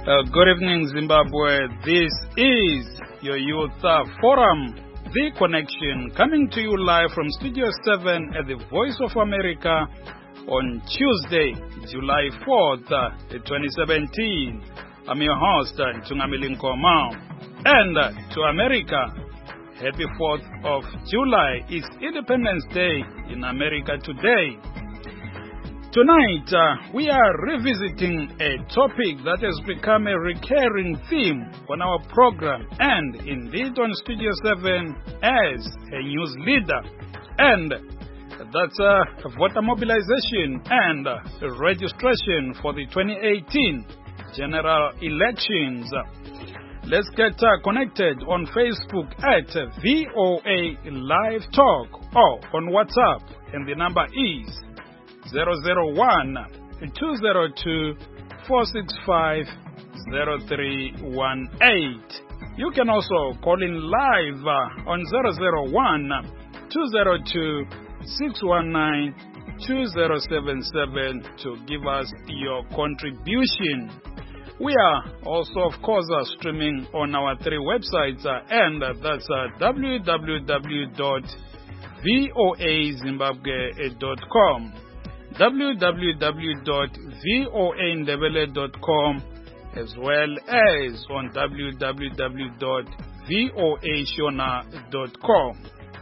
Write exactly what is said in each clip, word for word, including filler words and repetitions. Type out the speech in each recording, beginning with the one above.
Uh, good evening, Zimbabwe. This is your Youth uh, Forum, The Connection, coming to you live from Studio seven at the Voice of America on Tuesday, July fourth, uh, twenty seventeen. I'm your host, uh, Tungamili Nkoma. And uh, to America, happy fourth of July. It's Independence Day in America today. Tonight, uh, we are revisiting a topic that has become a recurring theme on our program and indeed on Studio seven as a news leader. And that's uh, voter mobilization and uh, registration for the twenty eighteen general elections. Let's get uh, connected on Facebook at V O A Live Talk or on WhatsApp, and the number is zero zero one, two zero two, four six five, zero three one eight. You can also call in live uh, on zero zero one, two zero two, six one nine, two zero seven seven to give us your contribution. We are also, of course, uh, streaming on our three websites, uh, and uh, that's uh, w w w dot voa zimbabwe dot com, w w w dot voa ndebele dot com, as well as on w w w dot voa shona dot com.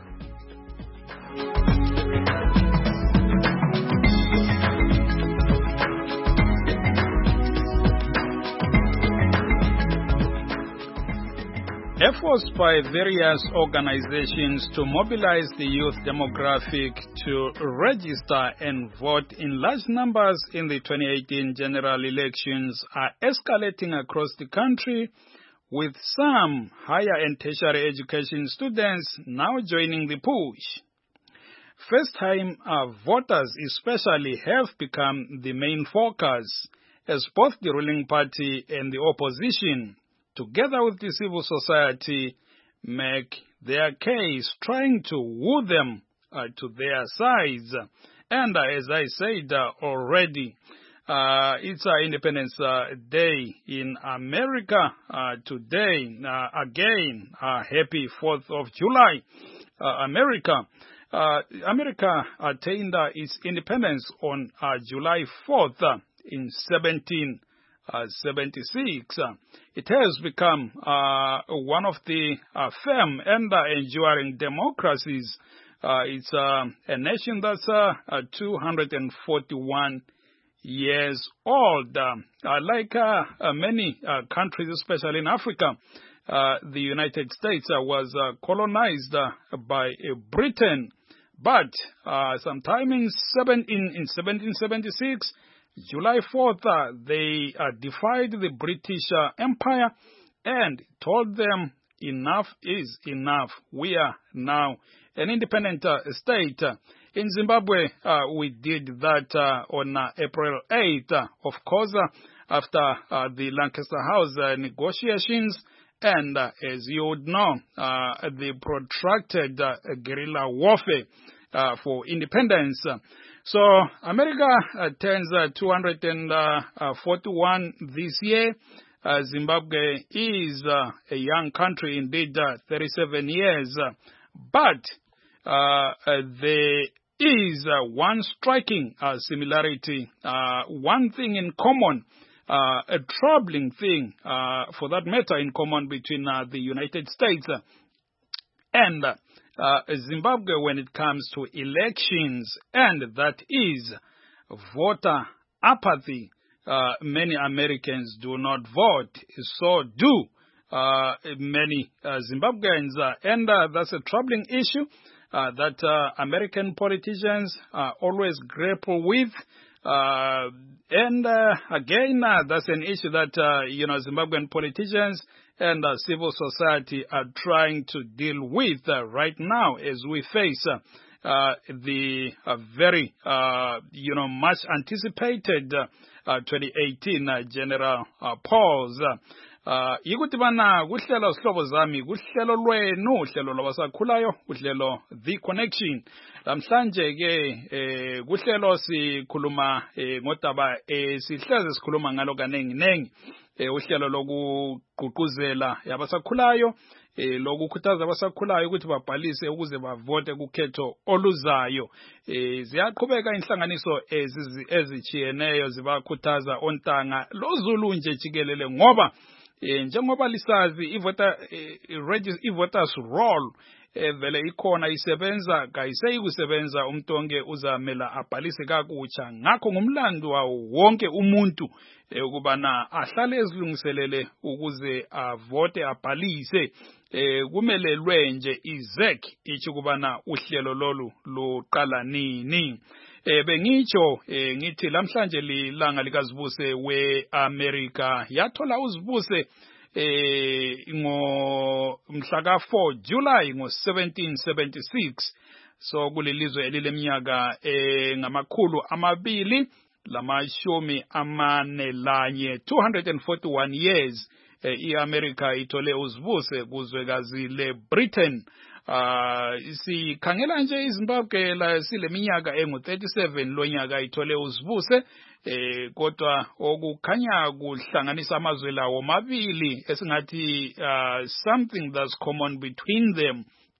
Efforts by various organizations to mobilize the youth demographic to register and vote in large numbers in the twenty eighteen general elections are escalating across the country, with some higher and tertiary education students now joining the push. First-time uh, voters especially have become the main focus, as both the ruling party and the opposition, together with the civil society, make their case, trying to woo them uh, to their sides. And uh, as I said uh, already, uh, it's uh, Independence uh, Day in America uh, today. Uh, again, uh, happy fourth of July. Uh, America. Uh, America attained uh, its independence on uh, July fourth uh, in seventeen seventy-six. Uh, it has become uh, one of the uh, firm and uh, enduring democracies. Uh, it's uh, a nation that's uh, uh, two hundred forty-one years old. Uh, uh, like uh, uh, many uh, countries, especially in Africa, uh, the United States uh, was uh, colonized uh, by uh, Britain. But uh, sometime in, seven, in, in seventeen seventy-six, July fourth, uh, they uh, defied the British uh, Empire and told them enough is enough. We are now an independent uh, state. In Zimbabwe, uh, we did that uh, on uh, April eighth, uh, of course, uh, after uh, the Lancaster House uh, negotiations. And uh, as you would know, uh, the protracted uh, guerrilla warfare uh, for independence. So America uh, turns uh, two hundred forty-one this year. Uh, Zimbabwe is uh, a young country, indeed, uh, thirty-seven years. But uh, uh, there is uh, one striking uh, similarity, uh, one thing in common, uh, a troubling thing, uh, for that matter, in common between uh, the United States and uh, Uh, Zimbabwe when it comes to elections, and that is voter apathy. Uh, many Americans do not vote, so do uh, many uh, Zimbabweans, uh, and uh, that's a troubling issue uh, that uh, American politicians uh, always grapple with. Uh, and uh, again, uh, that's an issue that uh, you know Zimbabwean politicians and uh, civil society are trying to deal with uh, right now as we face uh, uh, the uh, very, uh, you know, much anticipated uh, uh, twenty eighteen uh, general uh, polls. Uh, yikuti bana kuhlelo sihlobo zami kuhlelo lwenu uhlelo lwabasakhulayo uhlelo The Connection. Lamhlanje ke eh kuhlelo sikhuluma eh ngodaba eh sihleze sikhuluma ngalo kanengi nengi uhlelo lokugqugquzela yabasakhulayo eh lokukhuthaza abasakhulayo ukuthi babhalise ukuze bavote kukhetho oluzayo. Eh ziyaqhubeka inhlanganiso ezichiyeneyo zibakhuthaza ontanga loZulu nje jikelele ngoba eh njengoba lisazi ivota ivoters roll evele ikhona isebenza kayiseyi kusebenza umntonke uzamela abhalise kakutsha ngakho ngumlando wawo wonke umuntu ukubana ahlale ezilungiselele ukuze avote abhalise eh kumelelwe nje izek ithi kubana uhlelo lolu luqala nini. Eh bengitsho eh ngithi lamhlanje lilanga likazibuse weAmerica yathola uzibuse eh ngo mhla ka four July ngo seventeen seventy-six. So kulelizwe elileminyaka eh ngamakhulu amabili lamashumi amane lanye two hundred forty-one years eh, iAmerica ithole uzibuse kuzwekazi leBritain. Uh, sikhangela nje iZimbabwe la sileminyaka engu thirty-seven lonyaka ithole uzibuse eh kodwa okukhanya kuhlanganisa amazwe lawo mabili esingathi uh, something that's common between them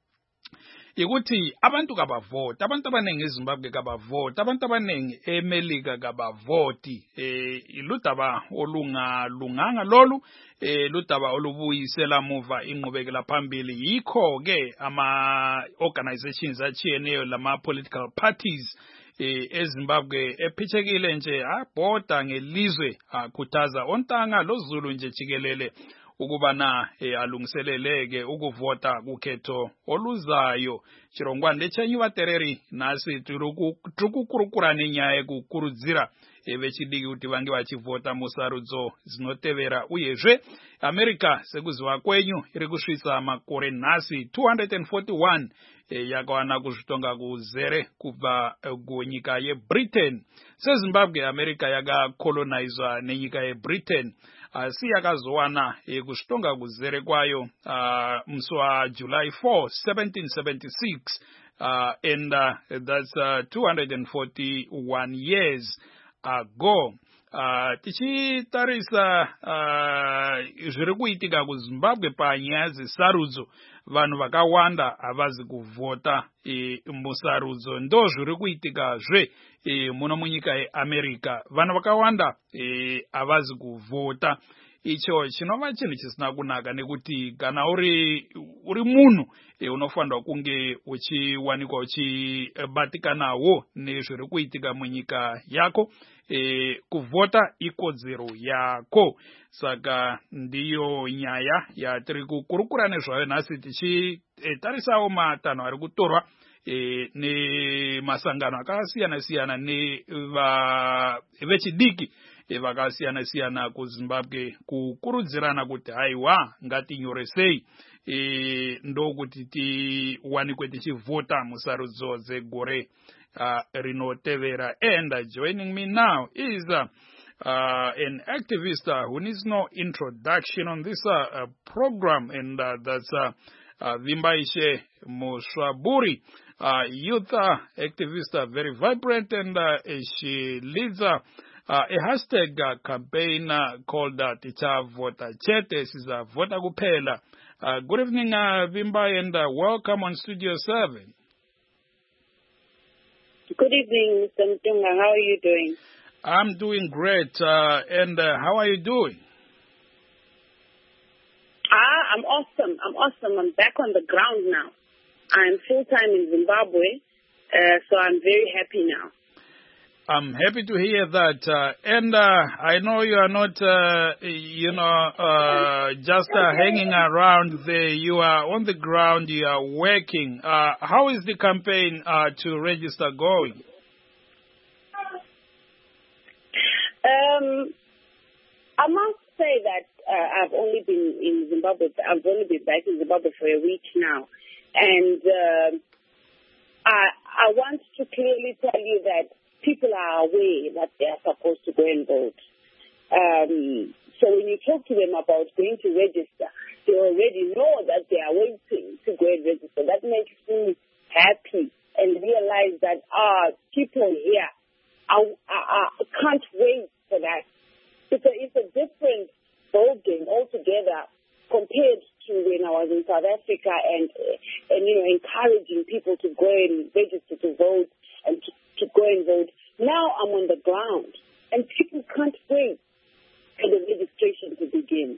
ikuthi abantu kabavoti, abantu abanengi eZimbabwe kabavoti, abantu abanengi eMelika kabavoti. Eh iludaba olungalunganga lolu, eh ludaba olubuyisela muva inqubekela phambili. Yikho ke ama organizations achiyeneyo lama political parties eh eZimbabwe ephithekile nje abhoda ngelizwe akhuthaza ontanga loZulu nje jikelele ukubana eh, alungiseleleke ukuvota kukhetho oluzayo. Chirongwane lechenyu vatereri nasi tikukurukura nenyaya yekukurudzira vechidiki kuti vange vachivhota musarudzo dzinotevera uyezve America sekuziva kwenyu iri kusvitsa makore nhasi two hundred forty-one e, yakawana kuzvitonga kuzere kubva kunyika yeBritain. SeZimbabwe America yakakolonizwa nenyika yeBritain asi yakazowana e, kuzvitonga kuzere kwayo uh, musi waJuly four seventeen seventy-six uh, and uh, that's uh, two hundred forty-one years ago. Uh, tichitarisa uh, zviri kuitika kuZimbabwe panyaya dzesarudzo, vanhu vakawanda havazi kuvhota e, musarudzo. Ndo zviri kuitikazve e, muno munyika yeAmerica, vanhu vakawanda e, havazi kuvhota. Icho chinova chinhu chisina kunaka nekuti kana uri uri munhu e, unofanirwa kunge uchiwanikwa uchibatikanawo nezviri kuitika munyika yako. E, kuvhota ikodzero yako. Saka ndiyo nyaya yatiri kukurukura nezvayo nhasi tichitarisawo matanho ari kutorwa e, nemasangano akasiyana siyana nevechidiki e, vakasiyana siyana kuZimbabwe kukurudzirana kuti haiwa ngatinyoresei e, ndokuti tiwanikwe tichivhota musarudzo dzegore Uh, rinotevera. And uh, joining me now is uh, uh, an activist uh, who needs no introduction on this uh, uh, program, and uh, that's uh, uh, Vimbaishe Muswaburi, uh, youth uh, activist, uh, very vibrant, and uh, she leads uh, uh, a hashtag uh, campaign uh, called uh, Ticha Vota Chete. This is uh, Vota Kupela. Uh, good evening, uh, Vimba, and uh, welcome on Studio seven. Good evening, Mister Mtunga. How are you doing? I'm doing great. Uh, and uh, how are you doing? Ah, I'm awesome. I'm awesome. I'm back on the ground now. I'm full-time in Zimbabwe, uh, so I'm very happy now. I'm happy to hear that. Uh, and uh, I know you are not, uh, you know, uh, just uh, hanging around there. You are on the ground. You are working. Uh, how is the campaign uh, to register going? Um, I must say that uh, I've only been in Zimbabwe. I've only been back in Zimbabwe for a week now, and uh, I I want to clearly tell you that people are aware that they are supposed to go and vote. Um, so when you talk to them about going to register, they already know that they are waiting to go and register. That makes me happy and realize that ah, people here are, are, are, can't wait for that. It's a, it's a different ball game altogether compared to when I was in South Africa and, and you know, encouraging people to go and register to vote and to, to go and vote. Now I'm on the ground, and people can't wait for the registration to begin.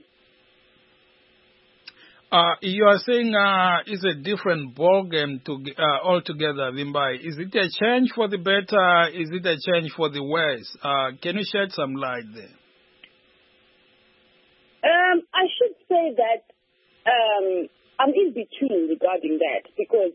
Uh, you are saying uh, it's a different ball game to, uh, altogether, Vimbai. Is it a change for the better? Is it a change for the worse? Uh, can you shed some light there? Um, I should say that um, I'm in between regarding that, because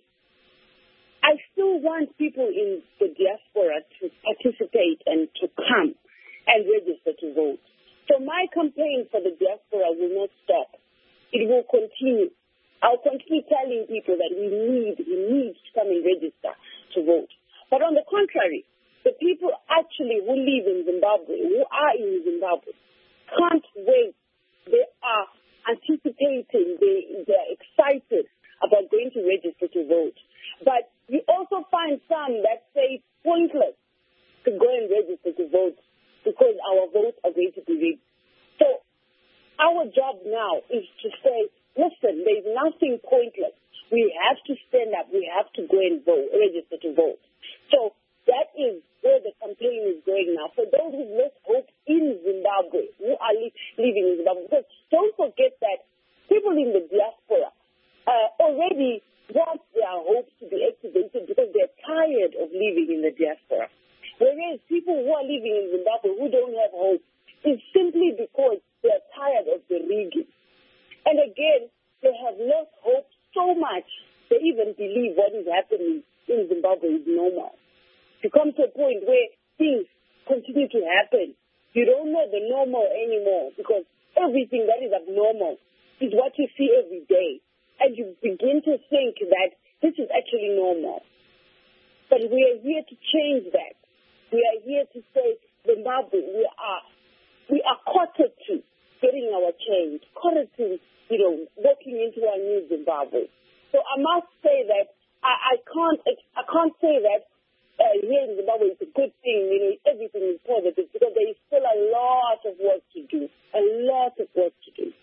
I still want people in the diaspora to participate and to come and register to vote. So my campaign for the diaspora will not stop. It will continue. I'll continue telling people that we need, we need to come and register to vote. But on the contrary, the people actually who live in Zimbabwe, who are in Zimbabwe, can't wait. They are anticipating, they, they're excited about going to register to vote. But you also find some that say it's pointless to go and register to vote because our votes are going to be rigged. So our job now is to say, listen, there's nothing pointless. We have to stand up. We have to go and vote, register to vote. So that is where the campaign is going now. For those who lost hope in Zimbabwe, who are li- living in Zimbabwe, because don't forget that people in the diaspora uh, already want their hopes to be activated because they're tired of living in the diaspora. Whereas people who are living in Zimbabwe who don't have hope, it's simply because they're tired of the rigging. And again, they have lost hope so much, they even believe what is happening in Zimbabwe is normal. You come to a point where things continue to happen. You don't know the normal anymore because everything that is abnormal is what you see every day. And you begin to think that this is actually normal. But we are here to change that. We are here to say, Zimbabwe, we are we are committed to getting our change, committed to, you know, walking into our new Zimbabwe. So I must say that I, I can't I can't say that uh, here in Zimbabwe it's a good thing, you know, everything is positive, because there is still a lot of work to do, a lot of work to do.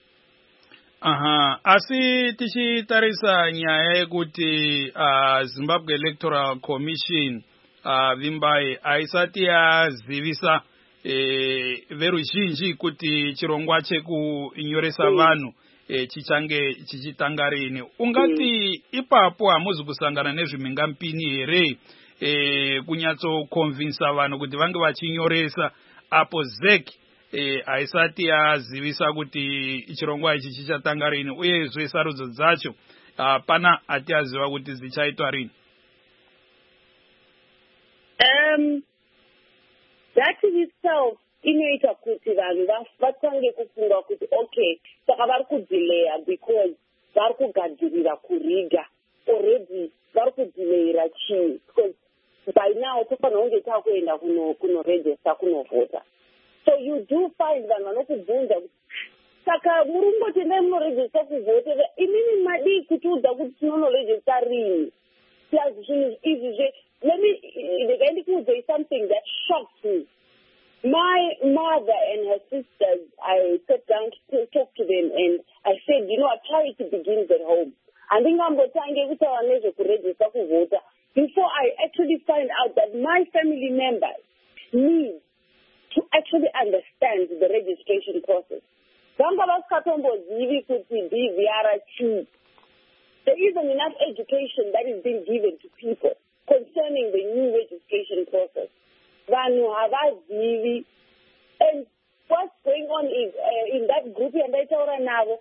Aha, asi tichitarisa nyaya yekuti uh, Zimbabwe Electoral Commission uh, Vimbai aisati yazivisa eh, veruzhinji kuti chirongwa chekunyoresa vanhu eh, chichange chichitanga rini. Ungati mm. ipapo hamuzi kusangana nezvimhingampini here eh, kunyatso convinsa vanhu kuti vange vachinyoresa apo Z E C Eh, haisati yazivisa kuti chirongwa ichi chichatanga rini, uyezve sarudzo dzacho hapana atiaziva kuti dzichaitwa rini. Um, that in itself inoita kuti vanhu vatange kufunga kuti okay, saka vari kudelaya because vari kugadzirira kuriga already, vari kudelera chii, because by now tofanira kunge takuenda kunoregister kunovhota. So you do find that vanokubvunza saka murungoti nemunoregister kuvhotera imini madii kutiudza kuti tinonoregister rini. Plus zvinhu izvi let me ndikaindikuudza is something that shocked me. My mother and her sisters, I sat down to talk to them and I said, you know, charity begins at home. Andingambotange kutaura nezvekuregister kuvhota before I actually find out that my family members need to actually understand the registration process. There isn't enough education that is being given to people concerning the new registration process. And what's going on is uh, in that group, and I told her now,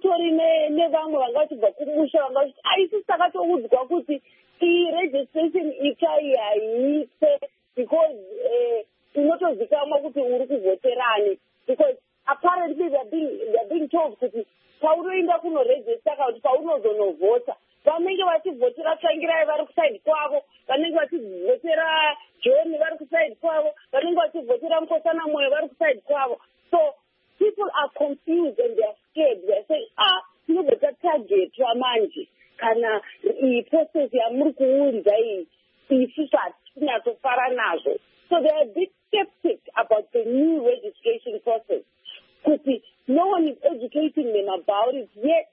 registration because unotozikama kuti uri kuvhoterani, because apparently they're being, they're being told kuti paunoenda kunoregister kuti paunozonovhota vanenge vachivhotera Tsvangirai vari kusaidi kwavo, vanenge vachivhotera John vari kusaidi kwavo, vanenge vachivhotera Mukosana Moyo vari kusaidi kwavo. So people are confused and they're scared. They're saying, ah, tinobva targetwa manje kana iyi process yamuri kuunza iyi isusu hatinyatofara nazvo. So they are a bit skeptic about the new registration process. Kuti No one is educating them about it yet.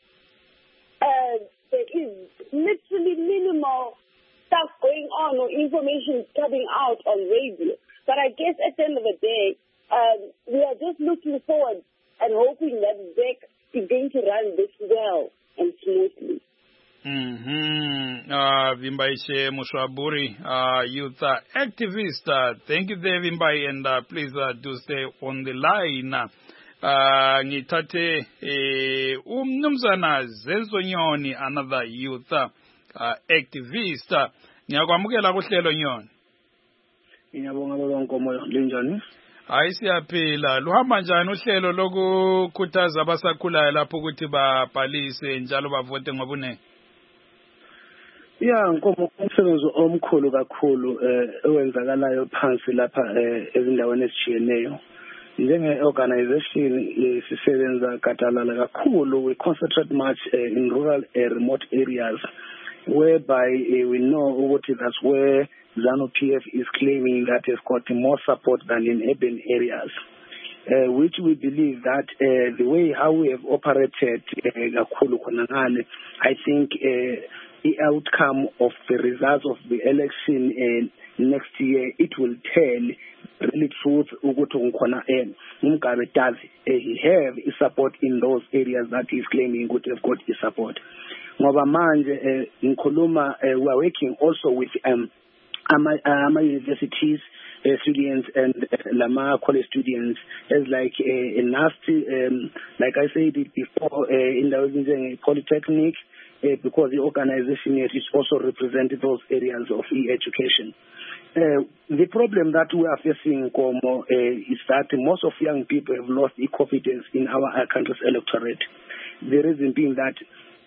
Uh, there is literally minimal stuff going on or information coming out on radio. But I guess at the end of the day, um, we are just looking forward and hoping that Zek is going to run this well and smoothly. Mm-hmm. Uh, Vimbaishe Mushwaburi, uh, youth uh, activist. Uh, thank you there, Vimbai, and uh, please uh, do stay on the line. Uh, Ngithathe eh, umnumzana Zenzo Nyoni, another youth uh, activist. Ngiyakwamukela kuhlelo Nyoni. Ngiyabonga baba Nkomo, linjani? Hayi siyaphila. Luhamba njani uhlelo lokukhuthaza abasakhulayo lapho ukuthi babhalise njalo bavote ngobunene? Yeah, Nkomo, umsebenzi omkhulu kakhulu eh owenzakalayo phansi lapha ezindaweni ezitshiyeneyo. Njenge organization sisebenza gadalala kakhulu. We concentrate much uh, in rural uh, remote areas, whereby uh, we know ukuthi that's where ZANU-P F is claiming that it's got more support than in urban areas, uh, which we believe that uh, the way how we have operated, uh, I think uh, the outcome of the results of the election uh, next year, it will tell really truth ukuthi Mugabe does he have support in those areas that he's claiming ukuthi have got his support. Ngoba manje in Koluma we are working also with um Ama, uh, universities uh, students and uh, Lama college students as like uh, a nasty, um, like I said it before, uh, in the polytechnic, uh, because the organization is also representing those areas of e-education. Uh, the problem that we are facing, Como, uh, is that most of young people have lost confidence in our uh, country's electorate. The reason being that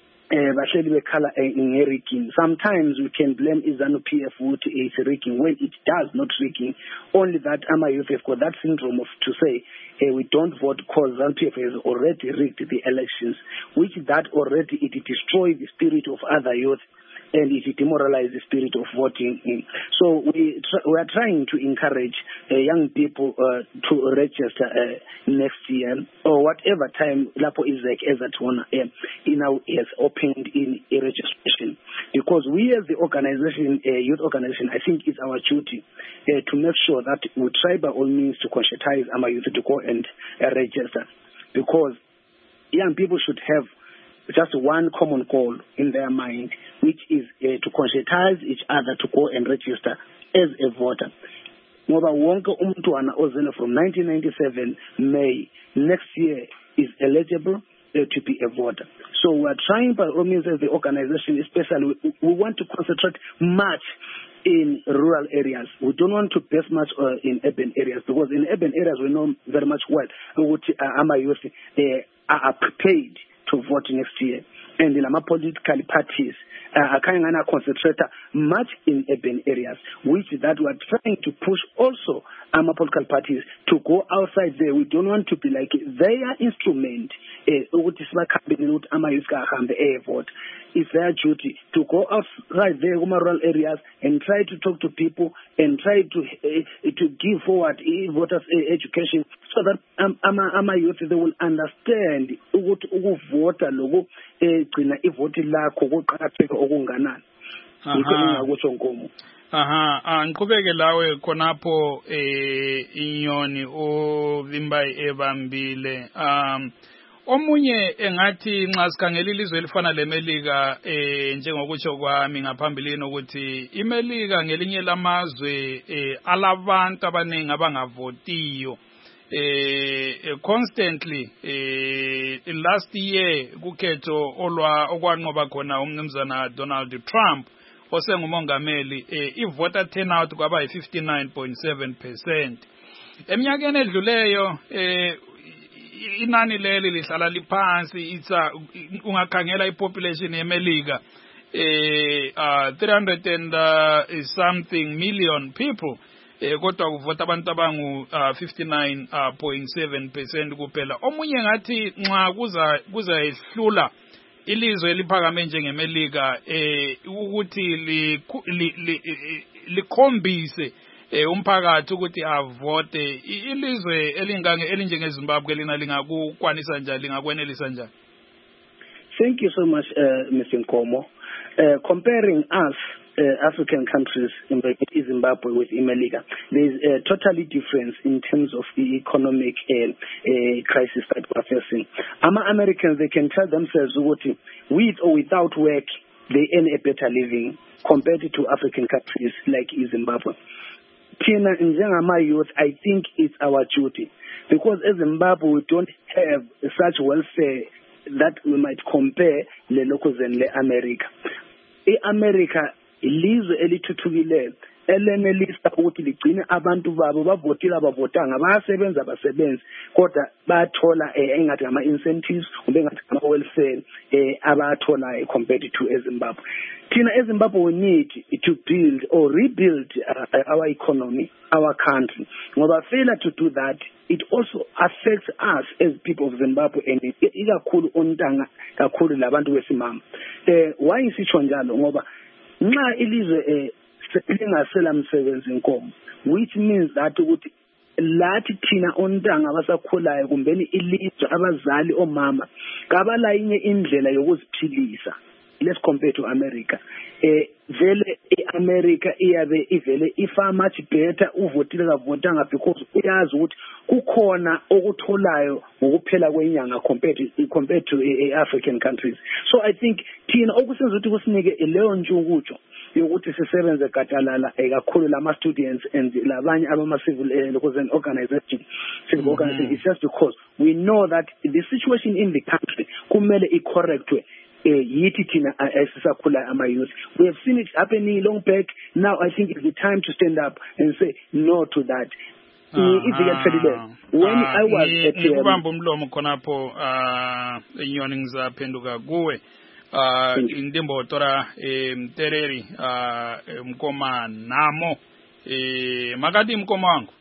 sometimes we can blame ZANU-P F with its rigging when it does not rigging. Only that our youth have got that syndrome of to say uh, we don't vote because ZANU-P F has already rigged the elections, which that already it destroys the spirit of other youth and it demoralizes the spirit of voting. So we tr- we are trying to encourage uh, young people uh, to register uh, next year or whatever time Lapo is like as at one uh, now is opened in a registration, because we as the organization, uh, youth organization, I think it's our duty uh, to make sure that we try by all means to conscientize our youth to go and uh, register, because young people should have just one common goal in their mind, which is uh, to conscientize each other to go and register as a voter. Ngoba wonke umntwana ozalwa from nineteen ninety-seven May next year is eligible uh, to be a voter. So we are trying by all means as the organization, especially we, we want to concentrate much in rural areas. We don't want to base much uh, in urban areas, because in urban areas we know very much well what uh, our youth uh, are prepared to vote next year. And in our political parties, uh, kind of concentrate much in urban areas, which that we are trying to push also our political parties to go outside there. We don't want to be like their instrument. It's their duty to go outside there in rural areas and try to talk to people and try to uh, to give forward uh, voters uh, education, so that um, our youth, they will understand what vote logo gcina ivoti lakho kuqhakatheka okunganani. Aha, ah ngiqhubeke lawe khonapho eh inyoni ovimbayi ebambile. Um omunye engathi nxa sikhangela ilizwe elifana leMelika eh njengokutsho kwami ngaphambilini ukuthi iMelika ngelinye lamazwe eh alabantu abaningi abangavotiyo eh constantly eh last year kukhetho olwa okwanqoba khona umnumzana Donald Trump osengumongameli eh i-voter turnout kwaba yi-fifty-nine point seven percent. Eminyakeni edluleyo eh inani leli lihlala liphansi, itsa ungakhangela ipopulation yeMelika eh uh, three hundred and uh, something million people eh kodwa kuvota abantu abangu uh, fifty-nine point seven percent kuphela. Omunye ngathi nxa kuza kuza ehlula ilizwe eliphakame njengeMelika eh ukuthi likhombise eh umphakathi ukuthi avote ilizwe elingange elinjenge Zimbabwe lina lingakukwanisa njani lingakwenelisa njani? Thank you so much, uh, Mister Nkomo. Uh, comparing us, uh, African countries, in Zimbabwe with Imelika, there is a totally difference in terms of the economic uh, uh, crisis that we're facing. Ama Americans, they can tell themselves with or without work, they earn a better living compared to African countries like Zimbabwe. Tina Njengama youth, I think it's our duty because as Zimbabwe, we don't have such welfare that we might compare le locals and le America. E America ilizwe elithuthukile elenelisa ukuthi ligcine abantu babo bavotile abavotanga bayasebenza abasebenzi kodwa bathola engathi ama incentives kumbe engathi ama welfare eh abathola compared to eZimbabwe. Thina eZimbabwe we need to build or rebuild uh, our economy, our country. Ngoba failure to do that, it also affects us as people of Zimbabwe and ikakhulu ontanga kakhulu labantu besimama. Eh why isitsho njalo ngoba nxa ilizwe eh selingasela msebenzi inkomo, which means that ukuthi lathi thina ontanga abasakhulayo kumbeni ilizwe abazali omama kabala inye indlela yokuziphilisa. Let's compare to America. Eh vele eAmerica iyabe ivele ifa much better uvotile kavotanga because uyazi ukuthi kukhona okutholayo ngokuphela kwenyanga compared to compared to uh, African countries. So I think thina okusenza ukuthi kusinike leyo ntshukutsho yokuthi sisebenze gatalala kakhulu lama students and labanye abama civil uh, organization civil mm-hmm. organization is just because we know that the situation in the country kumele icorrectwe. Yithi thina esisakhula ama youth. We have seen it happening long back. Now I think it's the time to stand up and say no to that. Uh-huh. When uh, I was at ngibamba umlomo khonapho uh inyoni ngizaphenduka kuwe uh indimbo tora emtereri uh mkoma namo eh makati mkoma wangu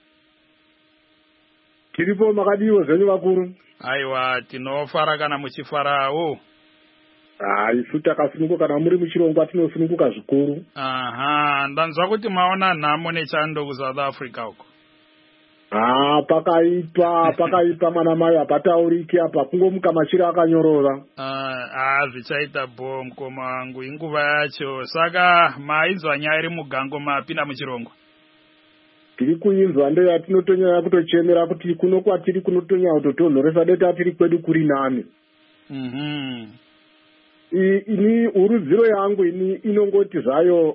kiripo makadiwo zenyu bakuru aiwa tinofara kana muchifarawo hayi futa kasununguka kana muri muchirongo atinosununguka zvikuru. Aha, ndanzwa kuti maona nhamo nechando ku South Africa uko. Ah, pakaipa pakaipa mwana mai apatauriki apa kungomuka machira akanyorora. Ah, ah zvichaita bom koma wangu inguva yacho. Saka mainzwa nyaya iri mugango mapinda muchirongo. Tiri kuinzwa ndo yatinotonyanya kutochemera kuti kuno kwatiri kunotonya kutotonhoresa deta tiri kwedu kuri nani. Mhm. Ini urudziro yangu ini inongoti zvayo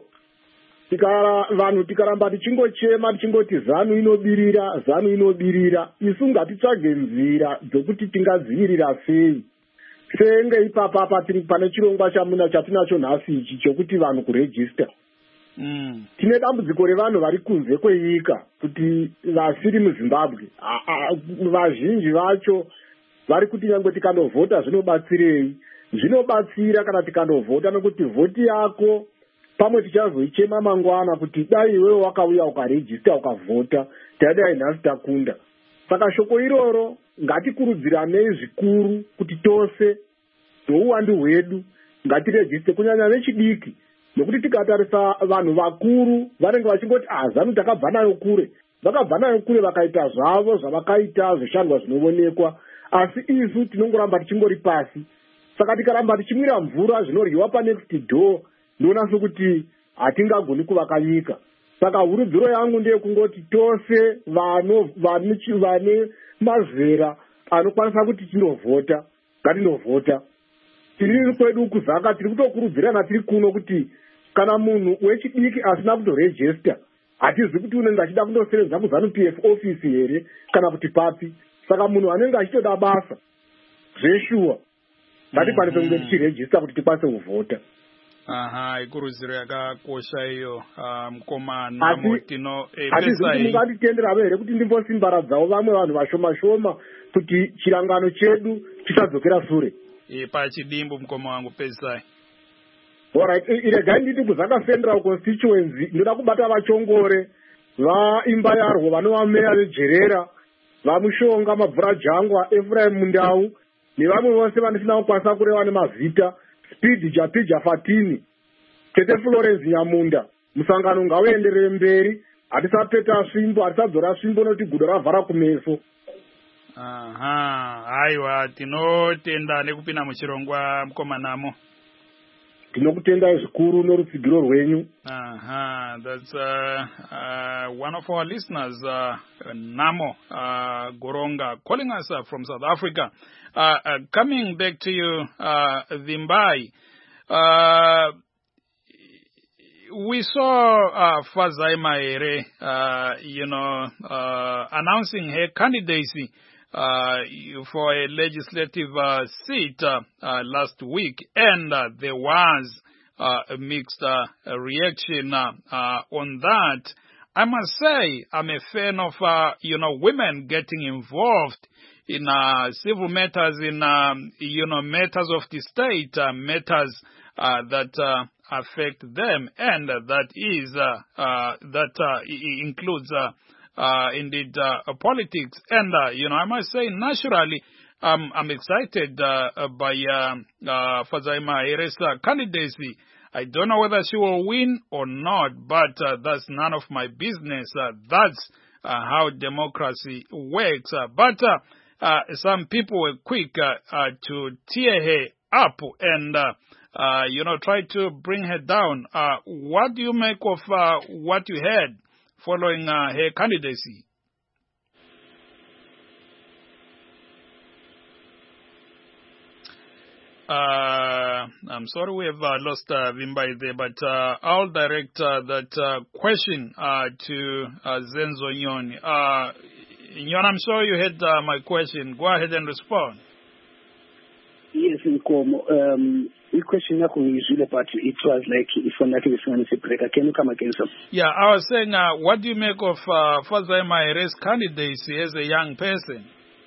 tikara vanhu tikaramba tichingochema tichingoti zanu inobirira zanu inobirira isu ngatitsvage nzira dzokuti tingadzivirira sei senge ipapa apa tiri pane chirongwa chamuna chatinacho nhasi ichi chokuti vanhu kuregister. Mm. Tine dambudziko revanhu vari kunze kwenyika kuti vasiri muZimbabwe vazhinji vacho vari kuti nyangwe tikandovhota zvinobatsirei. Zvinobatsira kana tikandovhota nokuti vhoti yako pamwe tichazoichema mangwana kuti dai iwewe wakauya ukaregister ukavhota tadai nhasi takunda. Saka shoko iroro ngatikurudziranei zvikuru kuti tose douwandu hwedu ngatiregister kunyanya vechidiki nokuti tikatarisa vanhu vakuru vanenge vachingoti ah zanu takabva nayo kure vakabva nayo kure vakaita zvavo zvavakaita zvishandwa zvinoonekwa asi isu tinongoramba tichingori pasi. Saka tikaramba tichimwira mvura zvinoryiwa panext door ndinoona sokuti hatingagoni kuvaka nyika. Saka hurudziro yangu ndeyekungoti tose vano vane mazera anokwanisa kuti tinovhota ngatinovhota. Tiri kwedu kuzaka tiri kutokurudzirana tiri kuno kuti kana munhu wechidiki asina kutoregister hatizivi kuti unenge achida kundosevenza kuZANU-P F office here kana kuti papi. Saka munhu anenge achitoda basa zveshuwa ngatikwanise kunge tichiregister kuti tikwanise kuvhota. Aha, ikurudziro yakakosha iyo mukoma namo tino pesai. Ngatitendera here kuti ndimbosimbaradzawo vamwe vanhu vashoma shoma kuti chirangano chedu chisadzokera sure. E pachidimbu mukoma wangu pesai. Alright, iregai nditi kuZaka Central constituency ndoda kubata vachongore vaimba yarwo vanova meya vejerera vamushonga mabvura jangwa Ephraim Mundau nevamwe vose vanisina kukwanisa kureva nemazita Speed Japija Fatini Tete Florence Nyamunda. Musangano ngauenderere mberi hatisapeta svimbo hatisadzora svimbo nokuti gudo ravhara kumeso. Aha, aiwa tinotenda nekupinda muchirongwa mukomanamo. Tinokutendai zvikuru norutsigiro rwenyu. Aha, that's uh, uh, one of our listeners, uh, Namo uh, Goronga, calling us uh, from South Africa. Uh, uh, coming back to you, uh, Vimbai, uh, we saw uh, Fazai Mahere, uh, you know, uh, announcing her candidacy uh, for a legislative uh, seat uh, uh, last week, and uh, there was uh, a mixed uh, reaction uh, uh, on that. I must say, I'm a fan of, uh, you know, women getting involved in uh, civil matters, in, um, you know, matters of the state, uh, matters uh, that uh, affect them, and uh, that is, uh, uh, that uh, includes, uh, uh, indeed, uh, politics. And, uh, you know, I must say, naturally, um, I'm excited uh, by uh, uh, Fazai Mahere's uh, candidacy. I don't know whether she will win or not, but uh, that's none of my business. Uh, that's uh, how democracy works. Uh, but uh, uh, some people were quick uh, uh, to tear her up and, uh, uh, you know, try to bring her down. Uh, what do you make of uh, what you heard following uh, her candidacy? Uh, I'm sorry we have uh, lost uh, Vimbai there, but uh, I'll direct uh, that uh, question uh, to uh, Zenzo Nyoni. Uh, Nyon, I'm sure you heard uh, my question. Go ahead and respond. Yes, Nkomo. Um, the question usually, but it was like if one like can you come again, sir? Yeah, I was saying, uh, what do you make of uh, Fazai Mahere's candidacy as a young person?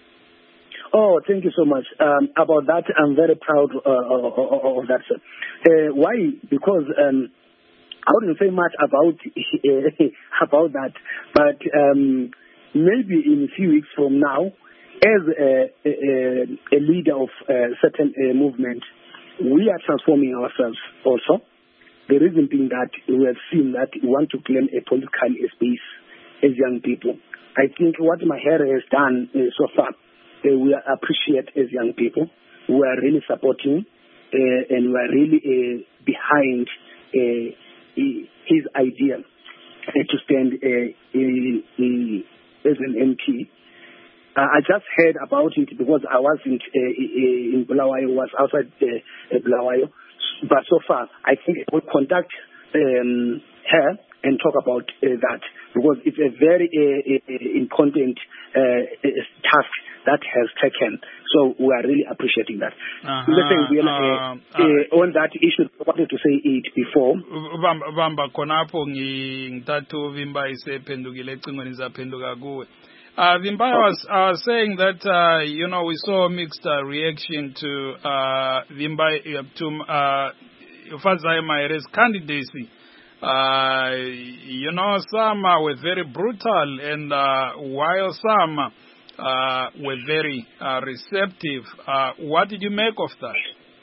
Oh, thank you so much. Um, about that, I'm very proud uh, of, of that, sir. Uh, why? Because um, I wouldn't say much about uh, about that, but um, maybe in a few weeks from now, as a, a, a leader of a certain uh, movement, we are transforming ourselves also. The reason being that we have seen that we want to claim a political space as young people. I think what Mahere has done uh, so far, Uh, we appreciate as young people. We are really supporting uh, and we are really uh, behind uh, his idea uh, to stand uh, in, in, as an M P. Uh, I just heard about it because I wasn't uh, in Bulawayo, was outside uh, Bulawayo. But so far, I think I will contact um, her and talk about uh, that because it's a very uh, uh, important uh, task that has taken. So we are really appreciating that. Uh-huh. Listen, we are, uh, uh, uh, on that issue, I wanted to say it before. Bamba konapo ngitatu Vimbai sependukile cingweni zaphenduka kuwe. Uh, Vimbai was uh, saying that, uh, you know, we saw a mixed uh, reaction to uh, Vimbai, uh, to uh, Fazai Mahere's candidacy. Uh, you know, some uh, were very brutal, and uh, while some uh, were very uh, receptive. Uh, what did you make of that?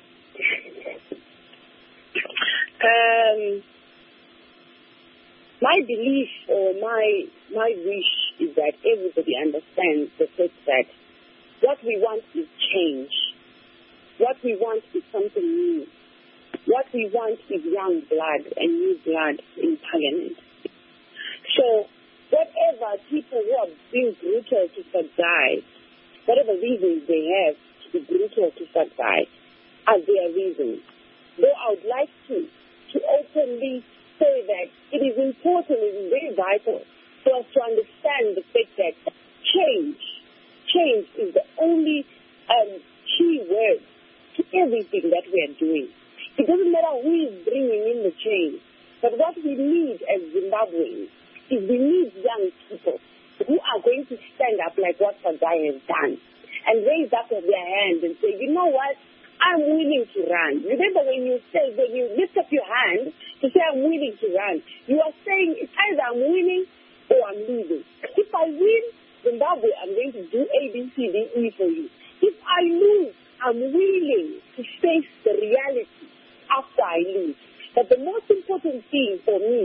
Um, my belief or my my wish is that everybody understands the fact that what we want is change. What we want is something new. What we want is young blood and new blood in Parliament. So whatever people who are being brutal to Fazai, whatever reasons they have to be brutal to Fazai, are their reasons. Though I would like to, to openly say that it is important, it is very vital for us to understand the fact that change, change is the only um, key word to everything that we are doing. It doesn't matter who is bringing in the change, but what we need as Zimbabweans is we need young people who are going to stand up like what Fazai has done and raise up their hand and say, you know what, I'm willing to run. Remember when you say, when you lift up your hand to say I'm willing to run, you are saying it's either I'm winning or I'm losing. If I win Zimbabwe, I'm going to do A, B, C, D, E for you. If I lose, I'm willing to face the reality after I lose. But the most important thing for me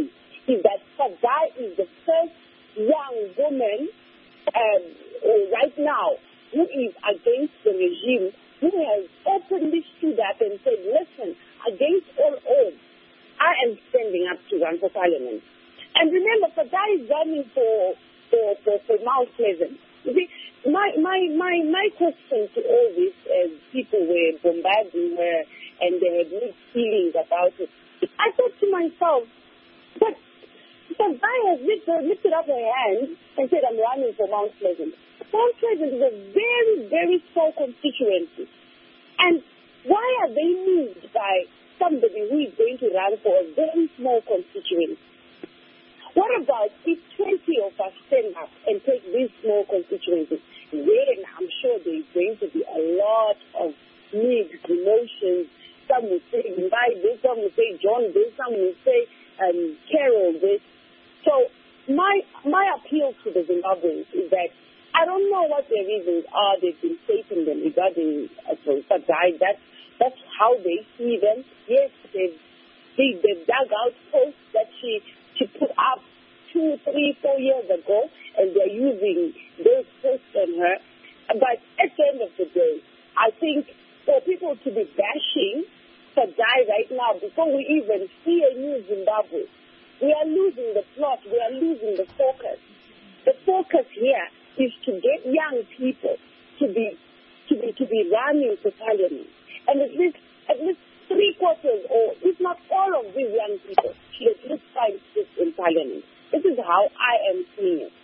is that Fadai is the first young woman um, right now who is against the regime, who has openly stood up and said, listen, against all odds, I am standing up to run for parliament. And remember, Fadai is running for, for, for, for Mount Pleasant. You see, my, my, my, my question to all this, as people were bombarding her and they had mixed feelings about it, I thought to myself, but Fadai has lifted, lifted up her hand and said, I'm running for Mount Pleasant. Mount Pleasant is a very, very small constituency. And why are they moved by somebody who is going to run for a very small constituency? What about if twenty of us stand up and take these small constituencies? Then I'm sure there is going to be a lot of mixed emotions. Some will say Mbai this, some will say John this, some will say um, Carol this. So my my appeal to the Zimbabweans is that I don't know what their reasons are. They've been stating them regarding uh, Fadai. That's, that's how they see them. Yes, they've, they, they've dug out posts that she, she put up two, three, four years ago, and they're using those posts on her. But at the end of the day, I think for people to be bashing Fadai right now, before we even see a new Zimbabwe, we are losing the plot. We are losing the focus. The focus here is to get young people to be to be to be running for parliament, and at least at least three quarters, or if not all of these young people, should at least find seats in parliament. This is how I am seeing it.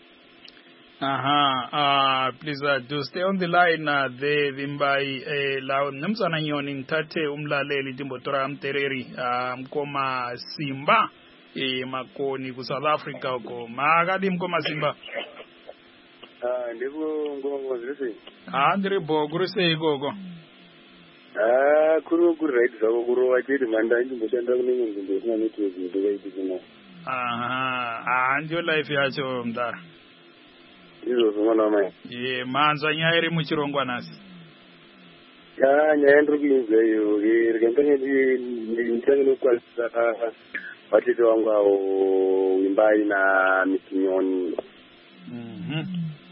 Uh-huh. Uh, please uh, do stay on the line. Uh, the Vimbai la namsana nyoni ntate umlaleli timbotora mtereri mkoma Simba e makoni ku South Africa uko magadi mkoma Simba. Ah, ndiko ngoma ngizise. Ah, ndiri boguru sei gogo. Ah, kuru kuru right zako kuru wachiri manda ndimboshanda kune nzvimbo isina network ndikaiti kuno. Aha, ah, ndio life yacho mdara. Izo zomana mai. Ye manzwa nyaya iri muchirongwa nasi. Ya nyaya ndiri kuinzwa iyo, rikambenge nditanga nokwalisa watete wangu awo Wimbai na Misinyoni. Mhm.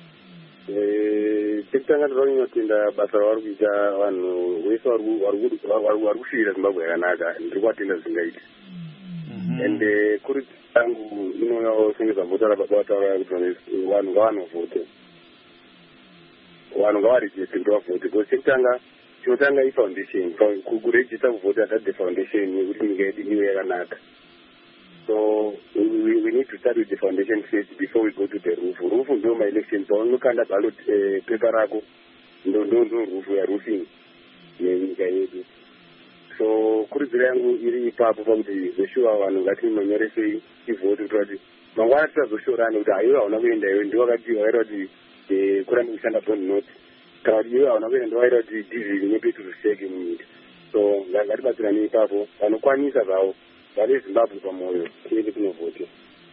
Eh, sekitanga ndinotenda basa vari kuita vanhu vese vari kusvira Zimbabwe yakanaka, ndiri kuvatenda zvingaiti. Ende kuri tangu inoyawo senge zvambotaura baba vataura kuti vanhu ngavanovhote, vanhu ngavarejiste kuti vavhote, because chekutanga chinotanga ifoundation, kurejista kuvhota that the foundation yekuti nyika yedu ive yakanaka. So we, we need to start with the foundation first before we go to the roof. Roof ndo my election, so unokanda ballot paper rako ndo ndo ndo roof ya roofing yenyika yedu. So kurudzira yangu iri ipapo pakuti zoshuwa vanhu ngatinonyoresei ivhoti kuti mangwana tisazoshorana kuti aiwe hauna kuenda iwe ndiwo wakati wakaita kuti kuramba kushanda bond not, kana kuti iwe hauna kuenda ndiwo wakaita kuti divi nepetu zvisheke munyika. So ngatibatsiranei ipapo, vanokwanisa zvavo vari Zimbabwe pamwoyo tiende tinovhoti.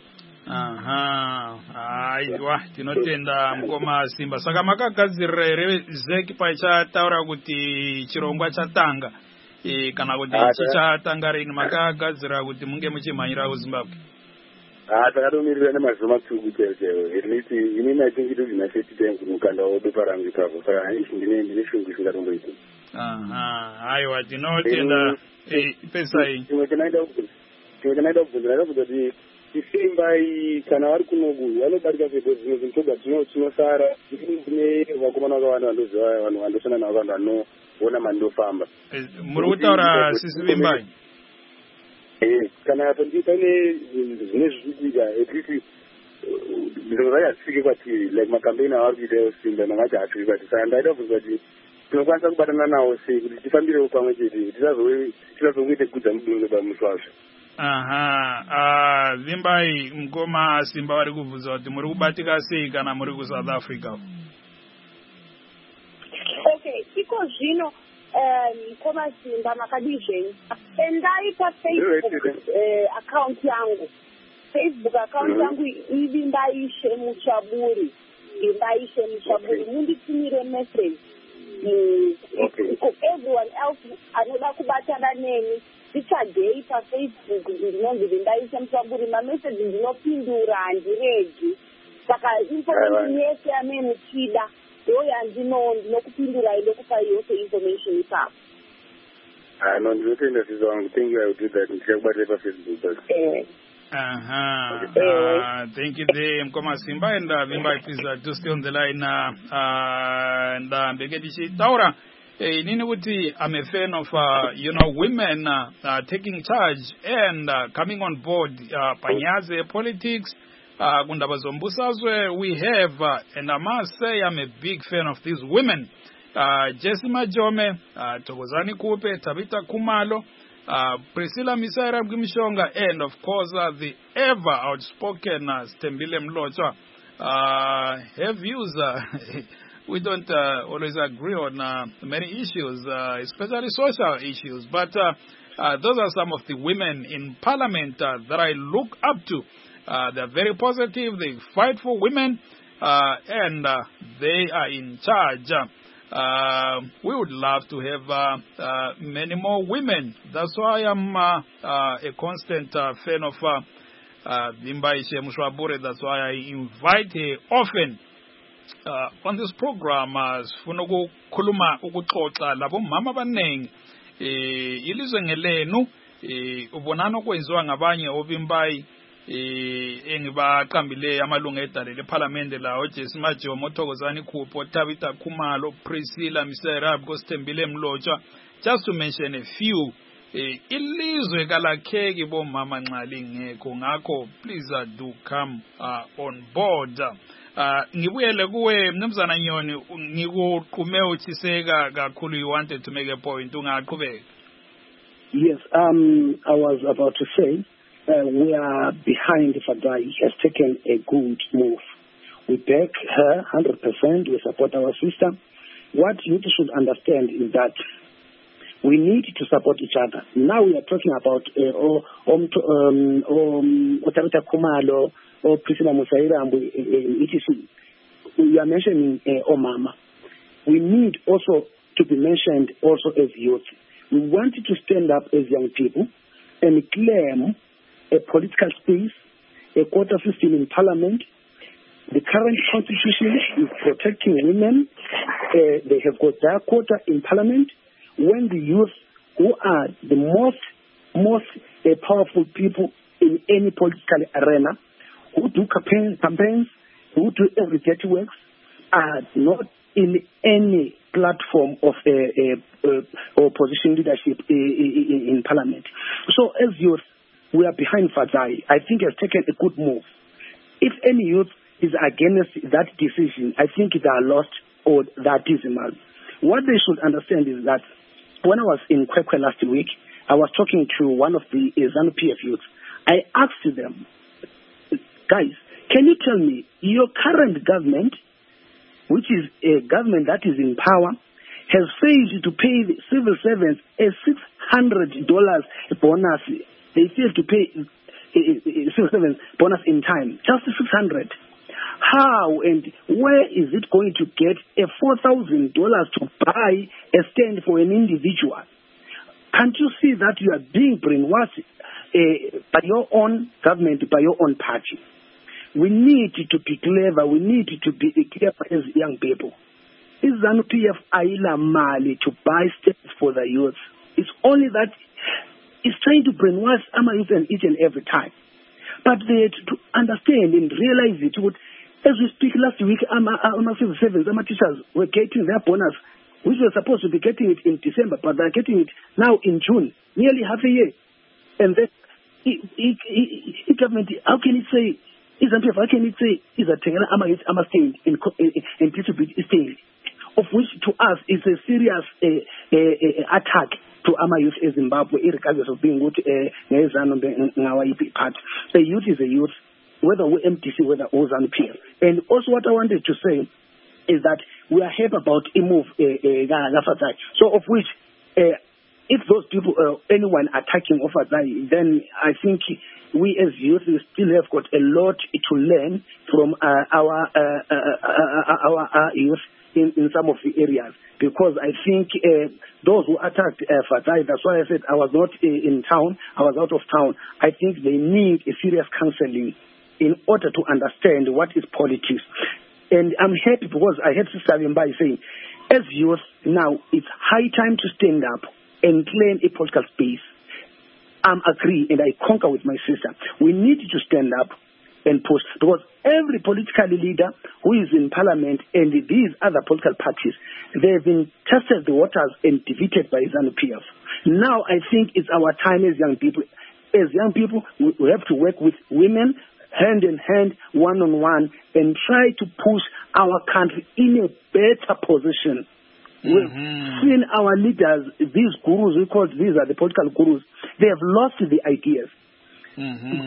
Aha, aiwa tinotenda mkoma Simba. Saka makagadzirira here zeki pachataura kuti chirongwa chatanga e kana kuti chichatanga rini, makagadzirira kuti munge muchimhanyira kuZimbabwe? Ah, takatomirira nemazuva matsvuku chaiwo. Riniti inini I think it is na thirty times mukanda wobepa rangu ipapo, saka ndine ndine shungu isingatomboita. Aha, aiwa tinotenda pesai. Chimwe chanaida kubvunza, chimwe chanaida kubvunza, naida kubvunza kuti Simbai kana vari kunoku vanodarika pepo zvimwe zvinhu chinosara kune vakomana vakawanda vandoziva vanhu vandoshanda navo, vanhu vanoona mandofamba. Muri kutaura sisi Vimbai? Eh, kana pane zvine zvirikuita at least zvinhu zvacho hazvisvike kwatiri, like makampeni avari kuita Simba nangati haasvike kwatiri. Saka ndaida kubvunza kuti tinokwanisa kubatana nawo sei kuti tifambirewo pamwe chete, tisazongoite kudza mudunge pamusi wazvo. Aha, ah, Vimbai mkoma Simba vari kubvunza kuti muri kubatika sei kana muri ku South Africa? Okay, iko zvino mkoma Simba makadizveni endai paFacebook account yangu, Facebook account yangu Ivimbaishe Muchaburi, Ivimbaishe Muchaburi, munditumire message. Okay. Everyone else anoda kubatana neni ndichadei pafacebook ndinonzi ndindaisa mutamburi mameseji ndinopindura handiregi saka information yese yame muchida ndo yandino ndinokupindurai ndokupai yose information ipapo. Ah, no, ndinotenda sisi wangu. Thank you, I will do that. Ndichakubata pafacebook. Eh. Aha. Uh, thank you, the Mkoma Simba, and uh, Vimba, please uh, to stay on the line. Uh, uh, and uh, Begedishi Taura, in Inuti, I'm a fan of, uh, you know, women uh, uh, taking charge and uh, coming on board uh, Panyaze politics. Uh, we have, uh, and I must say, I'm a big fan of these women. Uh, Jessima Jome, uh, Togozani Kupe, Tabita Kumalo, Uh, Priscilla Misaira Gimishonga, and of course uh, the ever outspoken uh, Stembile Mlocha. Uh, her views, uh, we don't uh, always agree on uh, many issues, uh, especially social issues, but uh, uh, those are some of the women in parliament uh, that I look up to. Uh, they're very positive, they fight for women, uh, and uh, they are in charge. Uh, we would love to have uh, uh, many more women. That's why I'm uh, uh, a constant uh, fan of Vimba Ishe Mushwabure. That's why I invite her often uh, on this program. Funugu kuluma ukuxoxa labo mama banengi ilizwe ngelenu ubonano kwenziwa ngabanye obimbayi engibaqambile amalungu edale leParliament la uJessima Jome, Mothokozani Khupho, Tabita Khumalo, Priscilla Misairab, Stembile Mlocha, just to mention a few. Ilizwe kalakheki bomama nxa lingekho, ngakho please uh, do come uh, on board. Uh, ngibuyele kuwe Mnumzana Nyoni, ngikuqume uthiseka kakhulu, you wanted to make a point, ungaqhubeka. Yes, um, I was about to say, Uh, we are behind Fadai. He has taken a good move. We back her one hundred percent. We support our sister. What you should understand is that we need to support each other. Now we are talking about uh, um, um, Tabita Khumalo or Priscilla Misairab. We are mentioning uh, Omama. We need also to be mentioned also as youth. We want to stand up as young people and claim a political space, a quota system in parliament. The current constitution is protecting women. Uh, they have got their quota in parliament. When the youth, who are the most, most uh, powerful people in any political arena, who do campaign, campaigns, who do every dirty works, are not in any platform of uh, uh, uh, opposition leadership uh, in, in parliament. So as youth, we are behind Fadai. I think he has taken a good move. If any youth is against that decision, I think they are lost or they are dismal. What they should understand is that when I was in Kwekwe last week, I was talking to one of the ZANU P F youths. I asked them, guys, can you tell me, your current government, which is a government that is in power, has failed to pay the civil servants a six hundred dollars bonus. They failed to pay civil servants bonus in time, just six hundred. How and where is it going to get a four thousand dollars to buy a stand for an individual? Can't you see that you are being brainwashed uh, by your own government, by your own party? We need to be clever. We need to be clever as young people. Is ZANU P F Aila Mali to buy stands for the youth? It's only that it's trying to brainwash Ama youth and each and every time. But they to understand and realize it would. As we speak last week, Ama civil servants, Ama teachers were getting their bonus, which were supposed to be getting it in December, but they're getting it now in June, nearly half a year. And then, the government, how can it say, is how can it say, is a Tengana Ama youth Ama staying in in Pittsburgh staying, of which to us is a serious uh, uh, attack to Ama youth in Zimbabwe, regardless of being good ZANU in our part. The youth is a youth, whether we M T C, whether we ZANU P F. And also what I wanted to say is that we are happy about a move, uh, uh, so of which, uh, if those people, uh, anyone attacking Ofazai, then I think we as youth we still have got a lot to learn from uh, our, uh, uh, uh, our our youth in, in some of the areas, because I think uh, those who attacked uh, Fatai, that's why I said I was not uh, in town, I was out of town. I think they need a serious counseling in order to understand what is politics. And I'm happy because I heard Sister Vimbai saying, as youth now, it's high time to stand up and claim a political space. I um, agree, and I concur with my sister. We need to stand up and push, because every political leader who is in parliament and these other political parties, they have been tested the waters and defeated by ZANU P F. Now I think it's our time as young people. As young people, we have to work with women, hand in hand, one on one, and try to push our country in a better position. Mm-hmm. We've seen our leaders, these gurus, we call these are the political gurus, they have lost the ideas. Mm-hmm.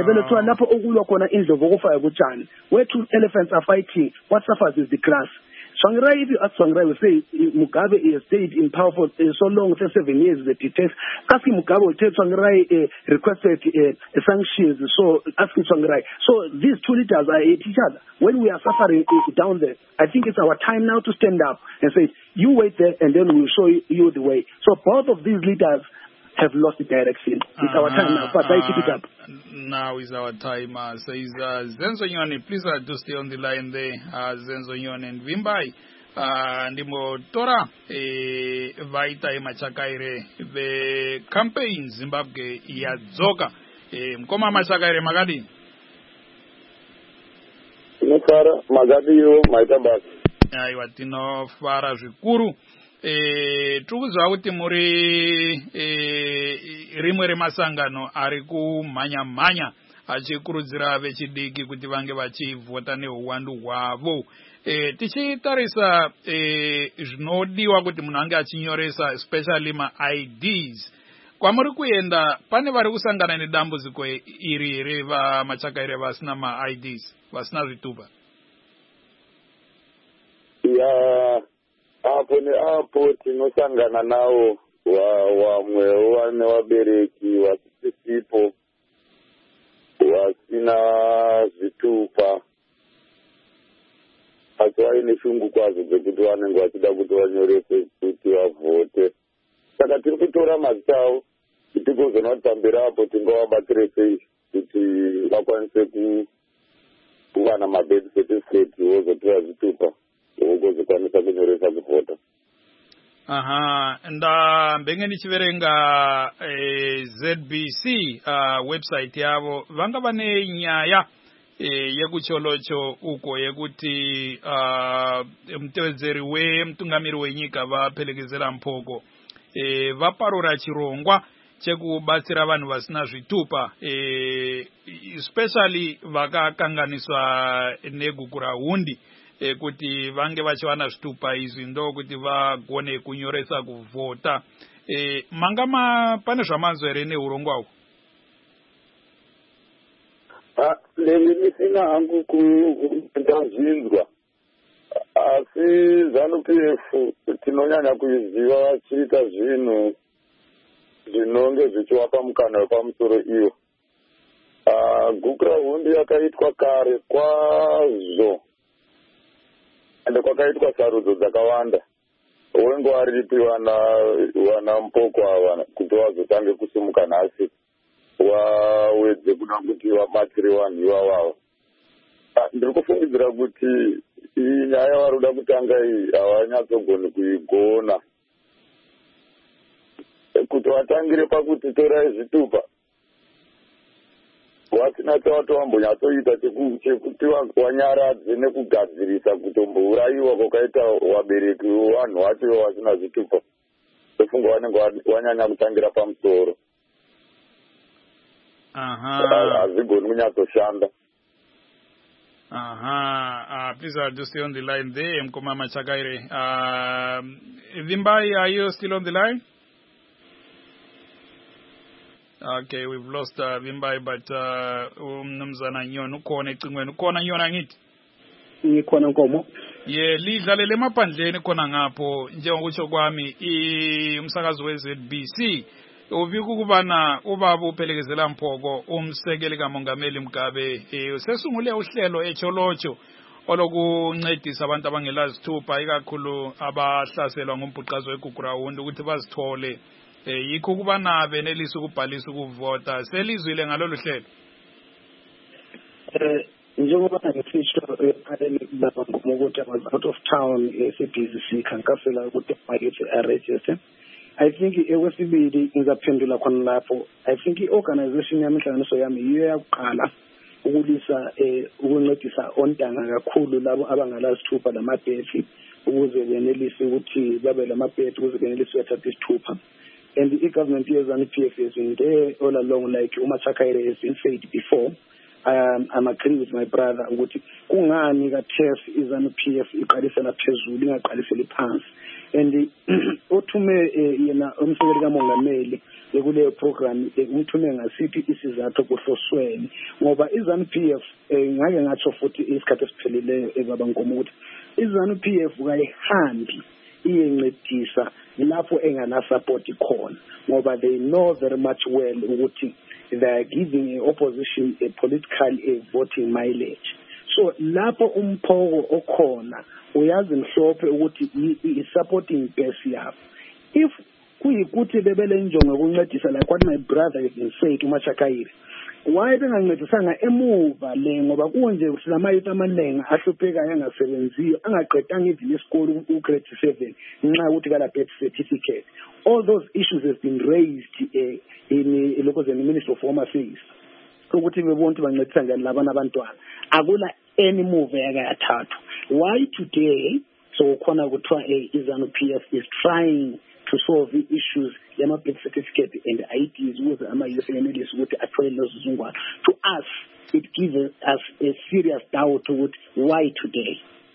Where two elephants are fighting, what suffers is the grass. Tsvangirai, if you ask Tsvangirai, will say Mugabe has stayed in power for uh, so long, for seven years that he takes. Asking Mugabe will tell Tsvangirai uh, requested uh, sanctions, so asking Tsvangirai. So these two leaders are at each other. When we are suffering uh, down there, I think it's our time now to stand up and say, you wait there and then we'll show you the way. So both of these leaders have lost the direction. It's uh, our time now. But uh, I keep it up. Now is our time. Uh, says uh, Zenzo Nyoni, please uh, do stay on the line there. Uh, Zenzo Nyoni and Vimbai. Uh, ndimo tora e vaita machakaire the campaign Zimbabwe yadzoka e mkoma machakaire magadi. Nokara magadi yo maita basi. Aiwa tinofara zvikuru. E tukuzwa kuti muri e rimwe remasangano ari kumhanya mhanya achikurudzira vechidiki kuti vange vachivhota neuwandu hwavo. E tichitarisa e zvinodiwa kuti munhu ange achinyoresa especially ma I Ds. Kwamuri kuenda pane vari kusangana nedambudziko iri here vamachakaire vasina ma I Ds, vasina zvitupa? Yeah. Apo neapo tinosangana nawo wamwe wane vabereki vasisipo vasina zvitupa, asi vaine shungu kwazvo dzekuti vanenge vachida kuti vanyorese kuti vavhote. Saka tiri kutora mazita avo kuti tigozoona kuti pamberi apo tingavabatsire sei kuti vakwanise kuva namabirth certificate vozotora zvitupa vogozokwanisa kunyoresa kuvhota. Aha, nda mbenge ndichiverenga eh, Z B C uh, website yavo vanga vane nyaya eh, yekucholocho uko yekuti uh, mutevedzeri wemutungamiri wenyika vapelekezera mpoko eh, vaparura chirongwa chekubatsira vanhu vasina zvitupa eh, especially vakakanganiswa negukura hundi E, kuti vange vachiwana zvitupa izvi ndo kuti vagone kunyoresa kuvhota. E, mangama pane zvamanzwa here neurongwa uhwu? Ah, ndenge ndisina hangu kutazvinzwa, asi ZANU P F tinonyanya kuiziva vachiita zvinhu zvinonge zvichivapa mukana wepamusoro iyo. Ah, gukura hundi yakaitwa kare kwazvo. Ende kwakaitwa sarudzo dzakawanda. Wenguva ripi vana wana mpoko ava kuti vazotange kusumuka nhasi wawedze kuda kuti vabatsire vanhu ivavavo. Ndiri kufungidzira kuti iyi nyaya vari kuda kutanga iyi havanyatsogoni kuigona, kuti vatangire pakuti torai zvitupa. Vasina chavatowambonyatsoita chekuti wanyaradze nekugadzirisa kutombourayiwa kwakaita vabereki vanhu vacho vasina zvitupa. Tofunga vanenge wanyanya kutangira pamusoro. Aha. Hazigoni kunyatsoshanda. Aha. Uh, please uh, just stay on the line there, Mkoma Machakaire. Uh, Vimbai, are you still on the line? Okay, we've lost uh, Vimbai, but umnumzana Nyoni ukona ecingweni ukona Nyoni angithi? Ngikhona Nkomo. Ye lidlalele emaphandleni khona ngapho njengokutsho kwami umsakazo we Z B C uvika ukubana ubaba uphelekezela Mphoko umsekeli kaMongameli Mugabe usesungule uhlelo eCholocho olokuncedisa abantu abangelazithupha ikakhulu abahlaselwa ngumbhuqazo weGugurawundi ukuthi bazithole yikho ukubana benelisa ukubhalisa ukuvota selizwile ngalolu hlelo. Eh njengoba ngisho eqaleni lapha ngokuthi was out of town esebhizi khankasela ukuthi makithi register. I think ekwesibili ngizaphendula khona lapho. I think iorganization yami inhlanganiso yami yiyo yakuqala ukulisa eh ukuncedisa ontanga kakhulu labo abangalazithupha lamabhethi ukuze benelise ukuthi babe lamabhethi ukuze benelise ukuthatha isithupha. And the government years and P F is in there all along, like Umachakaire has been said before. Um, I'm agreeing with my brother ukuthi kungani ka T E F is an P F iqalisela phezulu ingaqaliseli phansi. And othume yena umsekeli kaMongameli ekuleyo program umthume ngasithi isizathu kuhlosweni ngoba izanu P F ngake ngatsho futhi isikhathi esipheleleyo ebaba Nkomo ukuthi izanu P F kayihambi iyencedisa lapho engana support khona ngoba they know very much well ukuthi they are giving a opposition a political a voting mileage. So lapho umphoko okhona uyazi mhlophe ukuthi i supporting base yabo. If kuyikuthi bebele injongo ukuncedisa like what my brother has been saying uMachakaire, why bengancedisanga emuva le ngoba kunje silamayitha amaningi ahluphekayo angasebenziyo angaqedanga even isikole u grade seven nxa ukuthi kala birth certificate. All those issues have been raised uh, in uh, local Ministry of Home Affairs ukuthi bebonke bancedisa ngani labana abantwana akula any move yakathathu. Why today so khona kuthiwa izanu P F is trying to solve the issues yama birth certificate and I Ds ukuze ama youth enelise ukuthi athole lezo zingwane. To us it gives us a serious doubt with why today.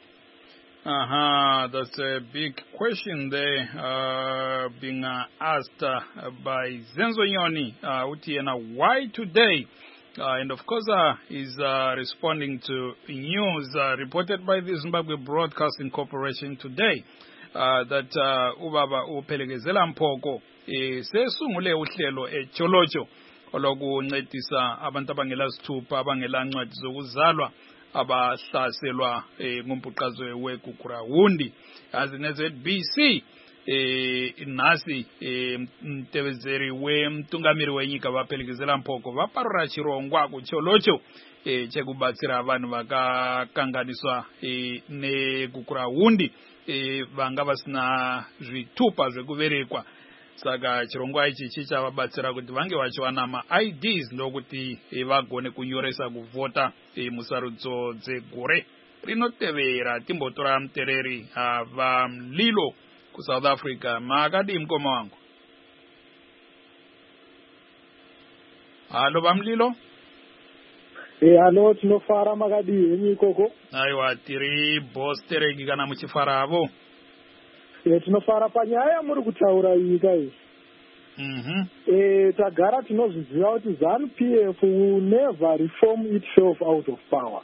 Uh-huh, that's a big question there uh, being uh, asked uh, by Zenzo Nyoni, uh, Utiena, why today? Uh, and of course, uh, he's uh, responding to news uh, reported by the Zimbabwe Broadcasting Corporation today uh, that uh, Ubaba uphelekezela Mphoko sesungule uhlelo eCholocho olokuncedisa abantu abangelazithupha abangelancwadi zokuzalwa abahlaselwa ngumbhuqazo weGugurawundi azi ne-Z B C eh nasi mtebezeri wemtungamiri wenyika baphelekezela Mphoko vaparura chirongwa kuCholocho eh chekubatsira vanhu vakakanganiswa neGugurawundi eh vanga vasina zvitupa zvekuverekwa. Saka chirongwa ichi chichavabatsira kuti vange vachiwana ma-I Ds ndokuti vagone kunyoresa kuvhota musarudzo dzegore rinotevera. Timbotora mutereri vaMlilo kuSouth Africa. Makadi mkoma wangu. Halo vaMlilo. Eh halo tinofara makadi yenyi koko. Aiwa tiri boss teregi kana muchifara avo. Eh tinofara panyaya muri kutaura iyi kai. Mhm. Eh tagara tinozviziva kuti ZANU P F will never reform itself out of power.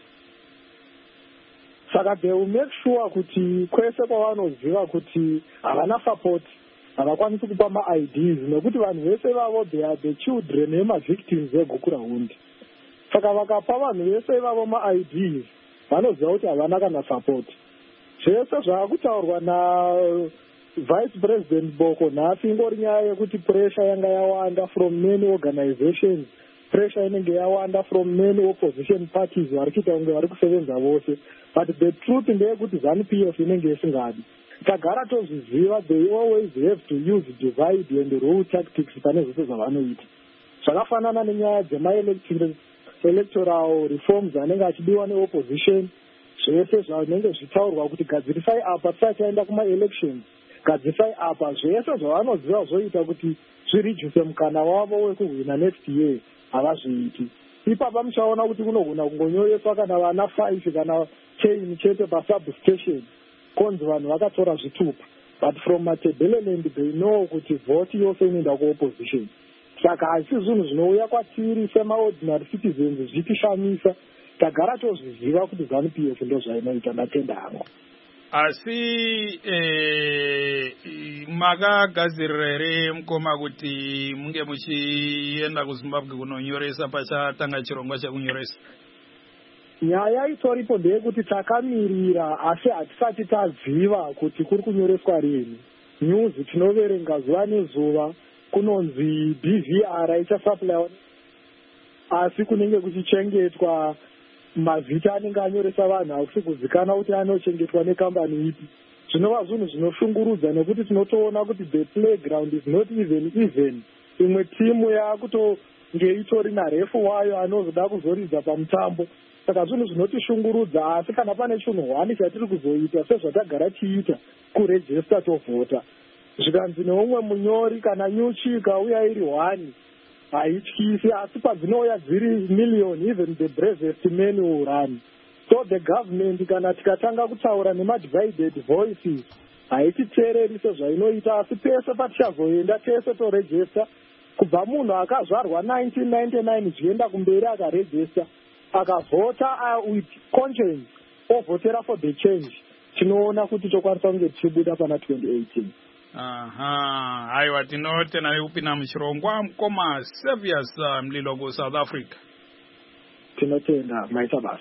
Saka they will make sure kuti kwese kwavanoziva kuti havana support havakwanisi kupa ma-I Ds nekuti vanhu vese vavo they are the children vema-victims veGugurawundi. Saka vakapa vanhu vese vavo ma-I Ds vanoziva kuti havana kana support. Zvese zvakutaurwa na Vice President Boko nhasi ingori nyaya yekuti pressure yanga yawanda from many organizations, pressure inenge yawanda from many opposition parties vari kuita kunge vari kusevenza vose. But the truth ndeyekuti ZANU P F inenge isingadi. Tagara tozviziva they always have to use divide and rule tactics pane zvese zvavanoita. Zvakafanana nenyaya dzema-electoral reforms anenge achidiwa neopposition. Zvese zvanenge zvitaurwa kuti gadzirisai apa tisati taenda kuma-elections, gadzirisai apa, zvese zvavanoziva zvoita kuti zvirijuse mukana wavo wekuhwina next year havazviiti. Ipapa muchaona kuti kunogona kungonyoreswa kana vana five kana ten chete pasubstation konzi vanhu vakatora zvitupa. But from Matebeleland they know kuti vote yose inoenda kuopposition. Saka hazisi zvinhu zvinouya kwatiri sema-ordinary citizens zvitishamisa. Tagara tozviziva kuti ZANU P F ndo zvainoita matenda avo. asi eh maka gazirere mkoma kuti munge muchienda kuZimbabwe kunonyoresa pachatanga chirongwa chekunyoresa. Nyaya itoripo ndeyekuti takamirira asi hatisati taziva kuti kuri kunyoreswa rini. News tinoverenga zuva nezuva kunonzi B V R ichasupply asi kunenge kuchichengetwa mazita anenge anyoresa vanhu hakusi kuzikana kuti anochengetwa nekambani ipi. Zvinova zvinhu zvinoshungurudza nekuti tinotoona kuti the playground is not even even. Imwe timu yakutonge itori narefu wayo anozoda kuzoridza pamutambo. Saka zvinhu zvinotishungurudza asi kana pane chinhu hwani chatiri kuzoita sezvatagara tiita kuregister tovhota. Zvikanzi neumwe munyori kana nyuchi ikauya iri hwani haityisi asi padzinouya dziri million even the bravest men will run. So the government kana tikatanga kutaura nemadivided voices haititeereri sezvainoita asi pese patichazoenda tese toregister kubva munhu akazvarwa nineteen ninety-nine zvienda kumberi akaregister akavhota with conscience ovhotera for the change. Tinoona kuti tokwanisa kunge tichibuda pana twenty eighteen. Aha, aiwa tinotenda nekupinda muchirongwa mukoma Savious uh, Mlilo ku South Africa. Tinotenda maita basa.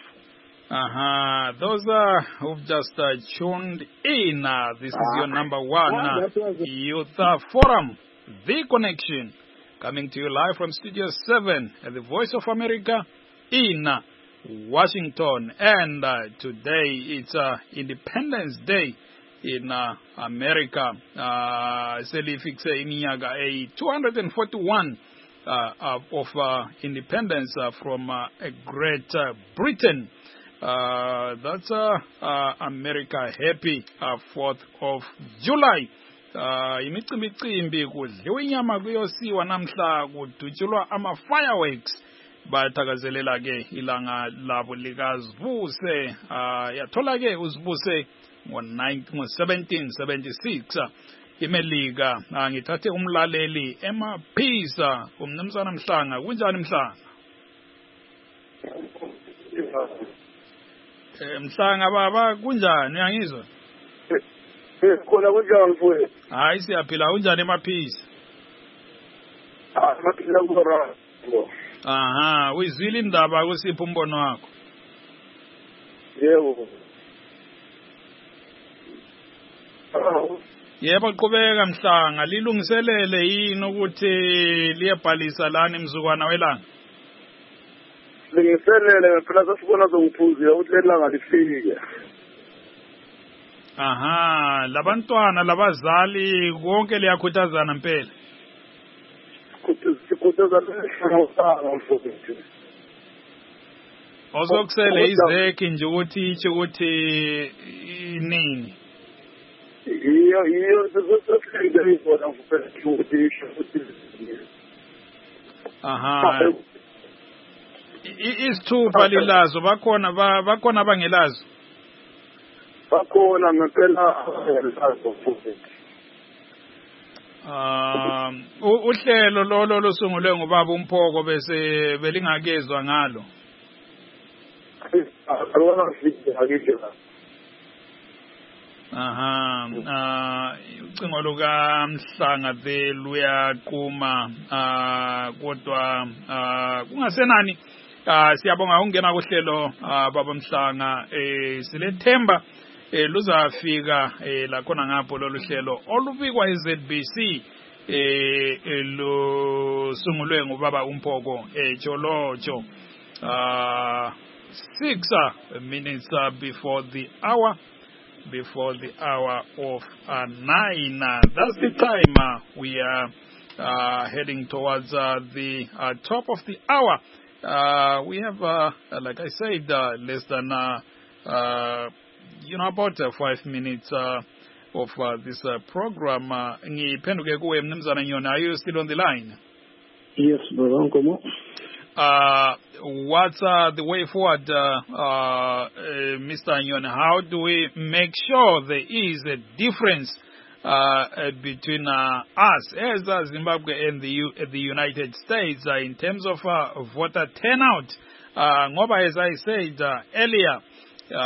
Aha, those uh, who've just uh, tuned in, uh, this is your number one uh, Youth uh, Forum, The Connection, coming to you live from Studio seven at the Voice of America in uh, Washington. And uh, today it's uh, Independence Day in uh, America. Uh, Selifixe imiyaga a two hundred forty-one uh, uh, of uh, independence uh, from uh, a Great uh, Britain. Uh, that's uh, uh, America happy uh, fourth of July. Uh, imicimbi cimbi kudliwa inyama kuyosiwa namhla kudutshulwa ama fireworks bathakazelela ke ilanga labo likazibuse. Uh, yathola ke uzibuse ngo seventeen seventy-six imelika. Uh, ngithathe umlaleli emaphisa umnumzana Mhlanga. Kunjani Mhlanga? Eh Mhlanga baba kunjani uyangizwa? Eh khona kunjani mfowethu? Hayi siyaphila. Kunjani emaphisa? Ah maphila kubara. Aha, uyizwile indaba kusipho umbono wakho? Yebo. Yebo qhubeka Mhlanga. Lilungiselele yini ukuthi liyebhalisa lana emzukwana welanga? Lingiselele phela sasibona zongiphuzile ukuthi lelanga lifike. Aha, labantwana labazali konke liyakhuthazana impela. Sikhuthazana lesihlanganisana mfowethu. Ozokusele izeki nje ukuthi ithi ukuthi nini? Iyo iyo sesifike izona mfowethu ukuthi ukuthi. Aha. Isithupha lilazo bakhona bakhona abangelazo. Bakhona ngempela ngelazo mfowethu. Um uhlelo lolo losungulwe ngubaba uMphoko bese belingakezwa ngalo. Alona sifike akike. Aha, ah ucingo luka Mhlanga the luyaqhuma ah kodwa ah kungasenani. Ah siyabonga ungena kuhlelo baba Mhlanga eh silethemba eh luzafika eh la khona ngapho lolu hlelo olubikwa iZ B C eh lo sungulwe ngubaba uMphoko eh Jolojo ah six minutes uh, before the hour before the hour of uh, nine. Uh, that's the time uh, we are uh, heading towards uh, the uh, top of the hour. Uh, we have, uh, like I said, uh, less than, uh, uh, you know, about uh, five minutes uh, of uh, this uh, program. Uh, are you still on the line? Yes, brother. Uh, what's uh, the way forward, uh, uh, uh, Mister Anyon? How do we make sure there is a difference uh, uh, between uh, us as uh, Zimbabwe and the, U uh, the United States uh, in terms of uh, voter turnout? Uh, Ngoba, as I said uh, earlier, uh,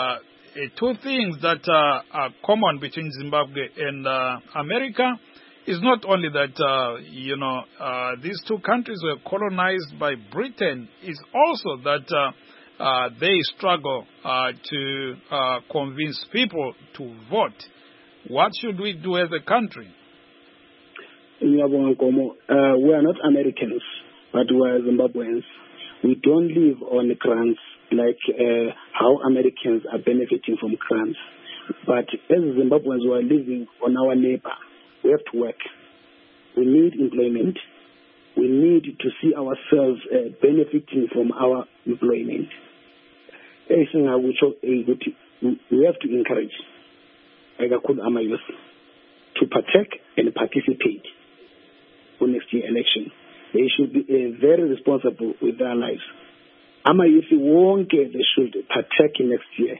two things that uh, are common between Zimbabwe and uh, America is not only that, uh, you know, uh, these two countries were colonized by Britain, it's also that uh, uh, they struggle uh, to uh, convince people to vote. What should we do as a country? Uh, we are not Americans, but we are Zimbabweans. We don't live on grants like uh, how Americans are benefiting from grants. But as Zimbabweans, we are living on our neighbor. We have to work. We need employment. We need to see ourselves uh, benefiting from our employment. We have to encourage our youth to partake and participate in next year election. They should be uh, very responsible with their lives. Ama youth won't get, they should partake in next year.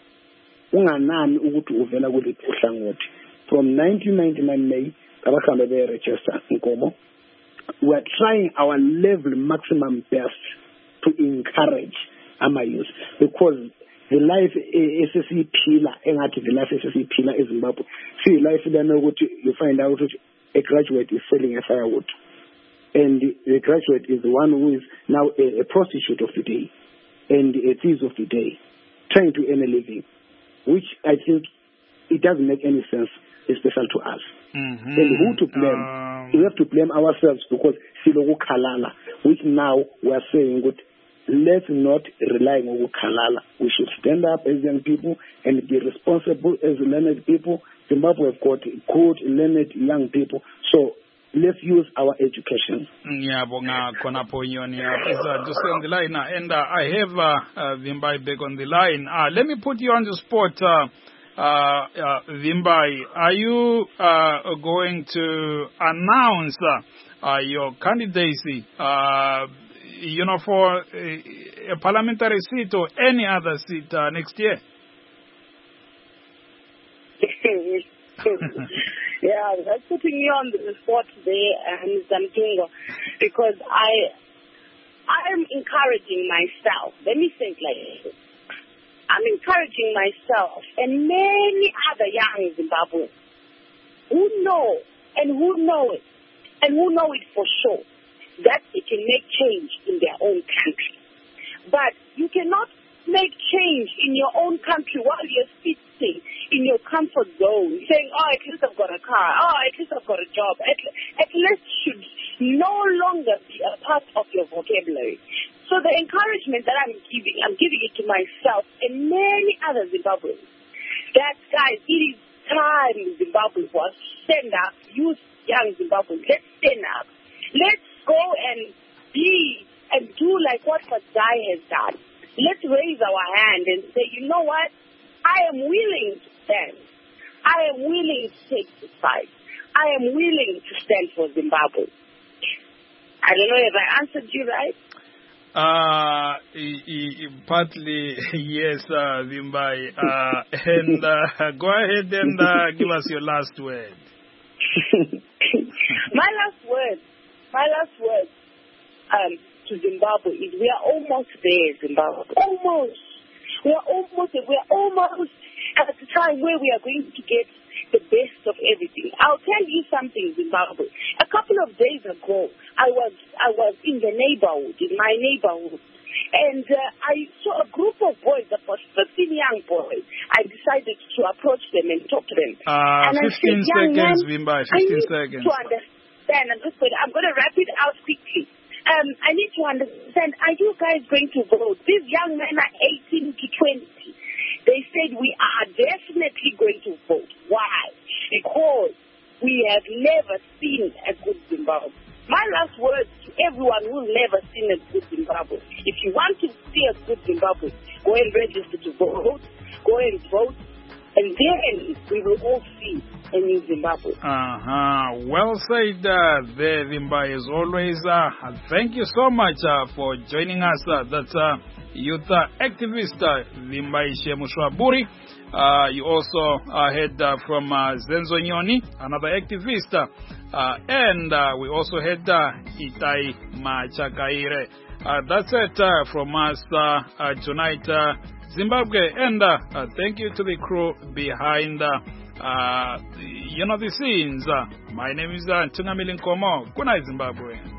From nineteen ninety-nine May, they register in Nkomo. We are trying our level maximum best to encourage our youth because the life S S C pillar, and the life S S C pillar is Zimbabwe. See, life you find out a graduate is selling a firewood, and the graduate is the one who is now a, a prostitute of the day and a thief of the day, trying to earn a living, which I think it doesn't make any sense. Is special to us. Mm-hmm. And who to blame? Um, we have to blame ourselves because Silogo Kalala, which now we are saying, good, let's not rely on Kalala. We should stand up as young people and be responsible as learned people. Zimbabwe have got good, learned young people. So let's use our education. Yeah, Bonga Konaponyoni is just on the line. And uh, I have uh, uh, Vimbai back on the line. Uh, let me put you on the spot. Uh, Uh, uh, Vimbai, are you uh, going to announce uh, uh, your candidacy, uh, you know, for a, a parliamentary seat or any other seat uh, next year? Yeah, that's putting me on the spot today, and Zamtingo, because I, I am encouraging myself. Let me think like this. I'm encouraging myself and many other young Zimbabweans who know and who know it and who know it for sure that it can make change in their own country. But you cannot make change in your own country while you're sitting in your comfort zone, saying, oh, at least I've got a car, oh, at least I've got a job. At, at least should no longer be a part of your vocabulary. So the encouragement that I'm giving, I'm giving it to myself and many other Zimbabweans. That, guys, it is time in Zimbabwe for us to stand up, youth, young Zimbabweans. Let's stand up. Let's go and be and do like what Fadzai has done. Let's raise our hand and say, you know what? I am willing to stand. I am willing to take the fight. I am willing to stand for Zimbabwe. I don't know if I answered you right. Uh, partly, yes, uh, Vimbai. Uh, and uh, go ahead and uh, give us your last word. my last word, my last word um, to Zimbabwe is we are almost there, Zimbabwe. Almost. We are almost there. We are almost at the time where we are going to get the best of everything. I'll tell you something, Zimbabwe. A couple of days ago, I was I was in the neighborhood, in my neighborhood, and uh, I saw a group of boys, about fifteen young boys. I decided to approach them and talk to them. Uh, and fifteen I said, seconds, man, Vimbai, fifteen I need seconds. To understand, I'm just going. I'm going to wrap it out quickly. Um, I need to understand. Are you guys going to vote? These young men are eighteen to twenty. They said we are definitely going to vote. Why? Because we have never seen a good Zimbabwe. My last words to everyone who's never seen a good Zimbabwe. If you want to see a good Zimbabwe, go and register to vote. Go and vote. And then we will all see a new Zimbabwe. Uh-huh. Well said uh, there, Vimbai, as always. Uh, thank you so much uh, for joining us. Uh, that's uh, youth uh, activist uh, Vimbai Shemushwaburi. Uh, you also uh, heard uh, from uh, Zenzo Nyoni, another activist. Uh, and uh, we also heard uh, Itai Machakaire. Uh, that's it uh, from us uh, uh, tonight. Uh, Zimbabwe. And uh, uh, thank you to the crew behind, uh, uh, you know, the scenes. Uh, my name is uh, Tungamili Nkomo. Good night, Zimbabwe.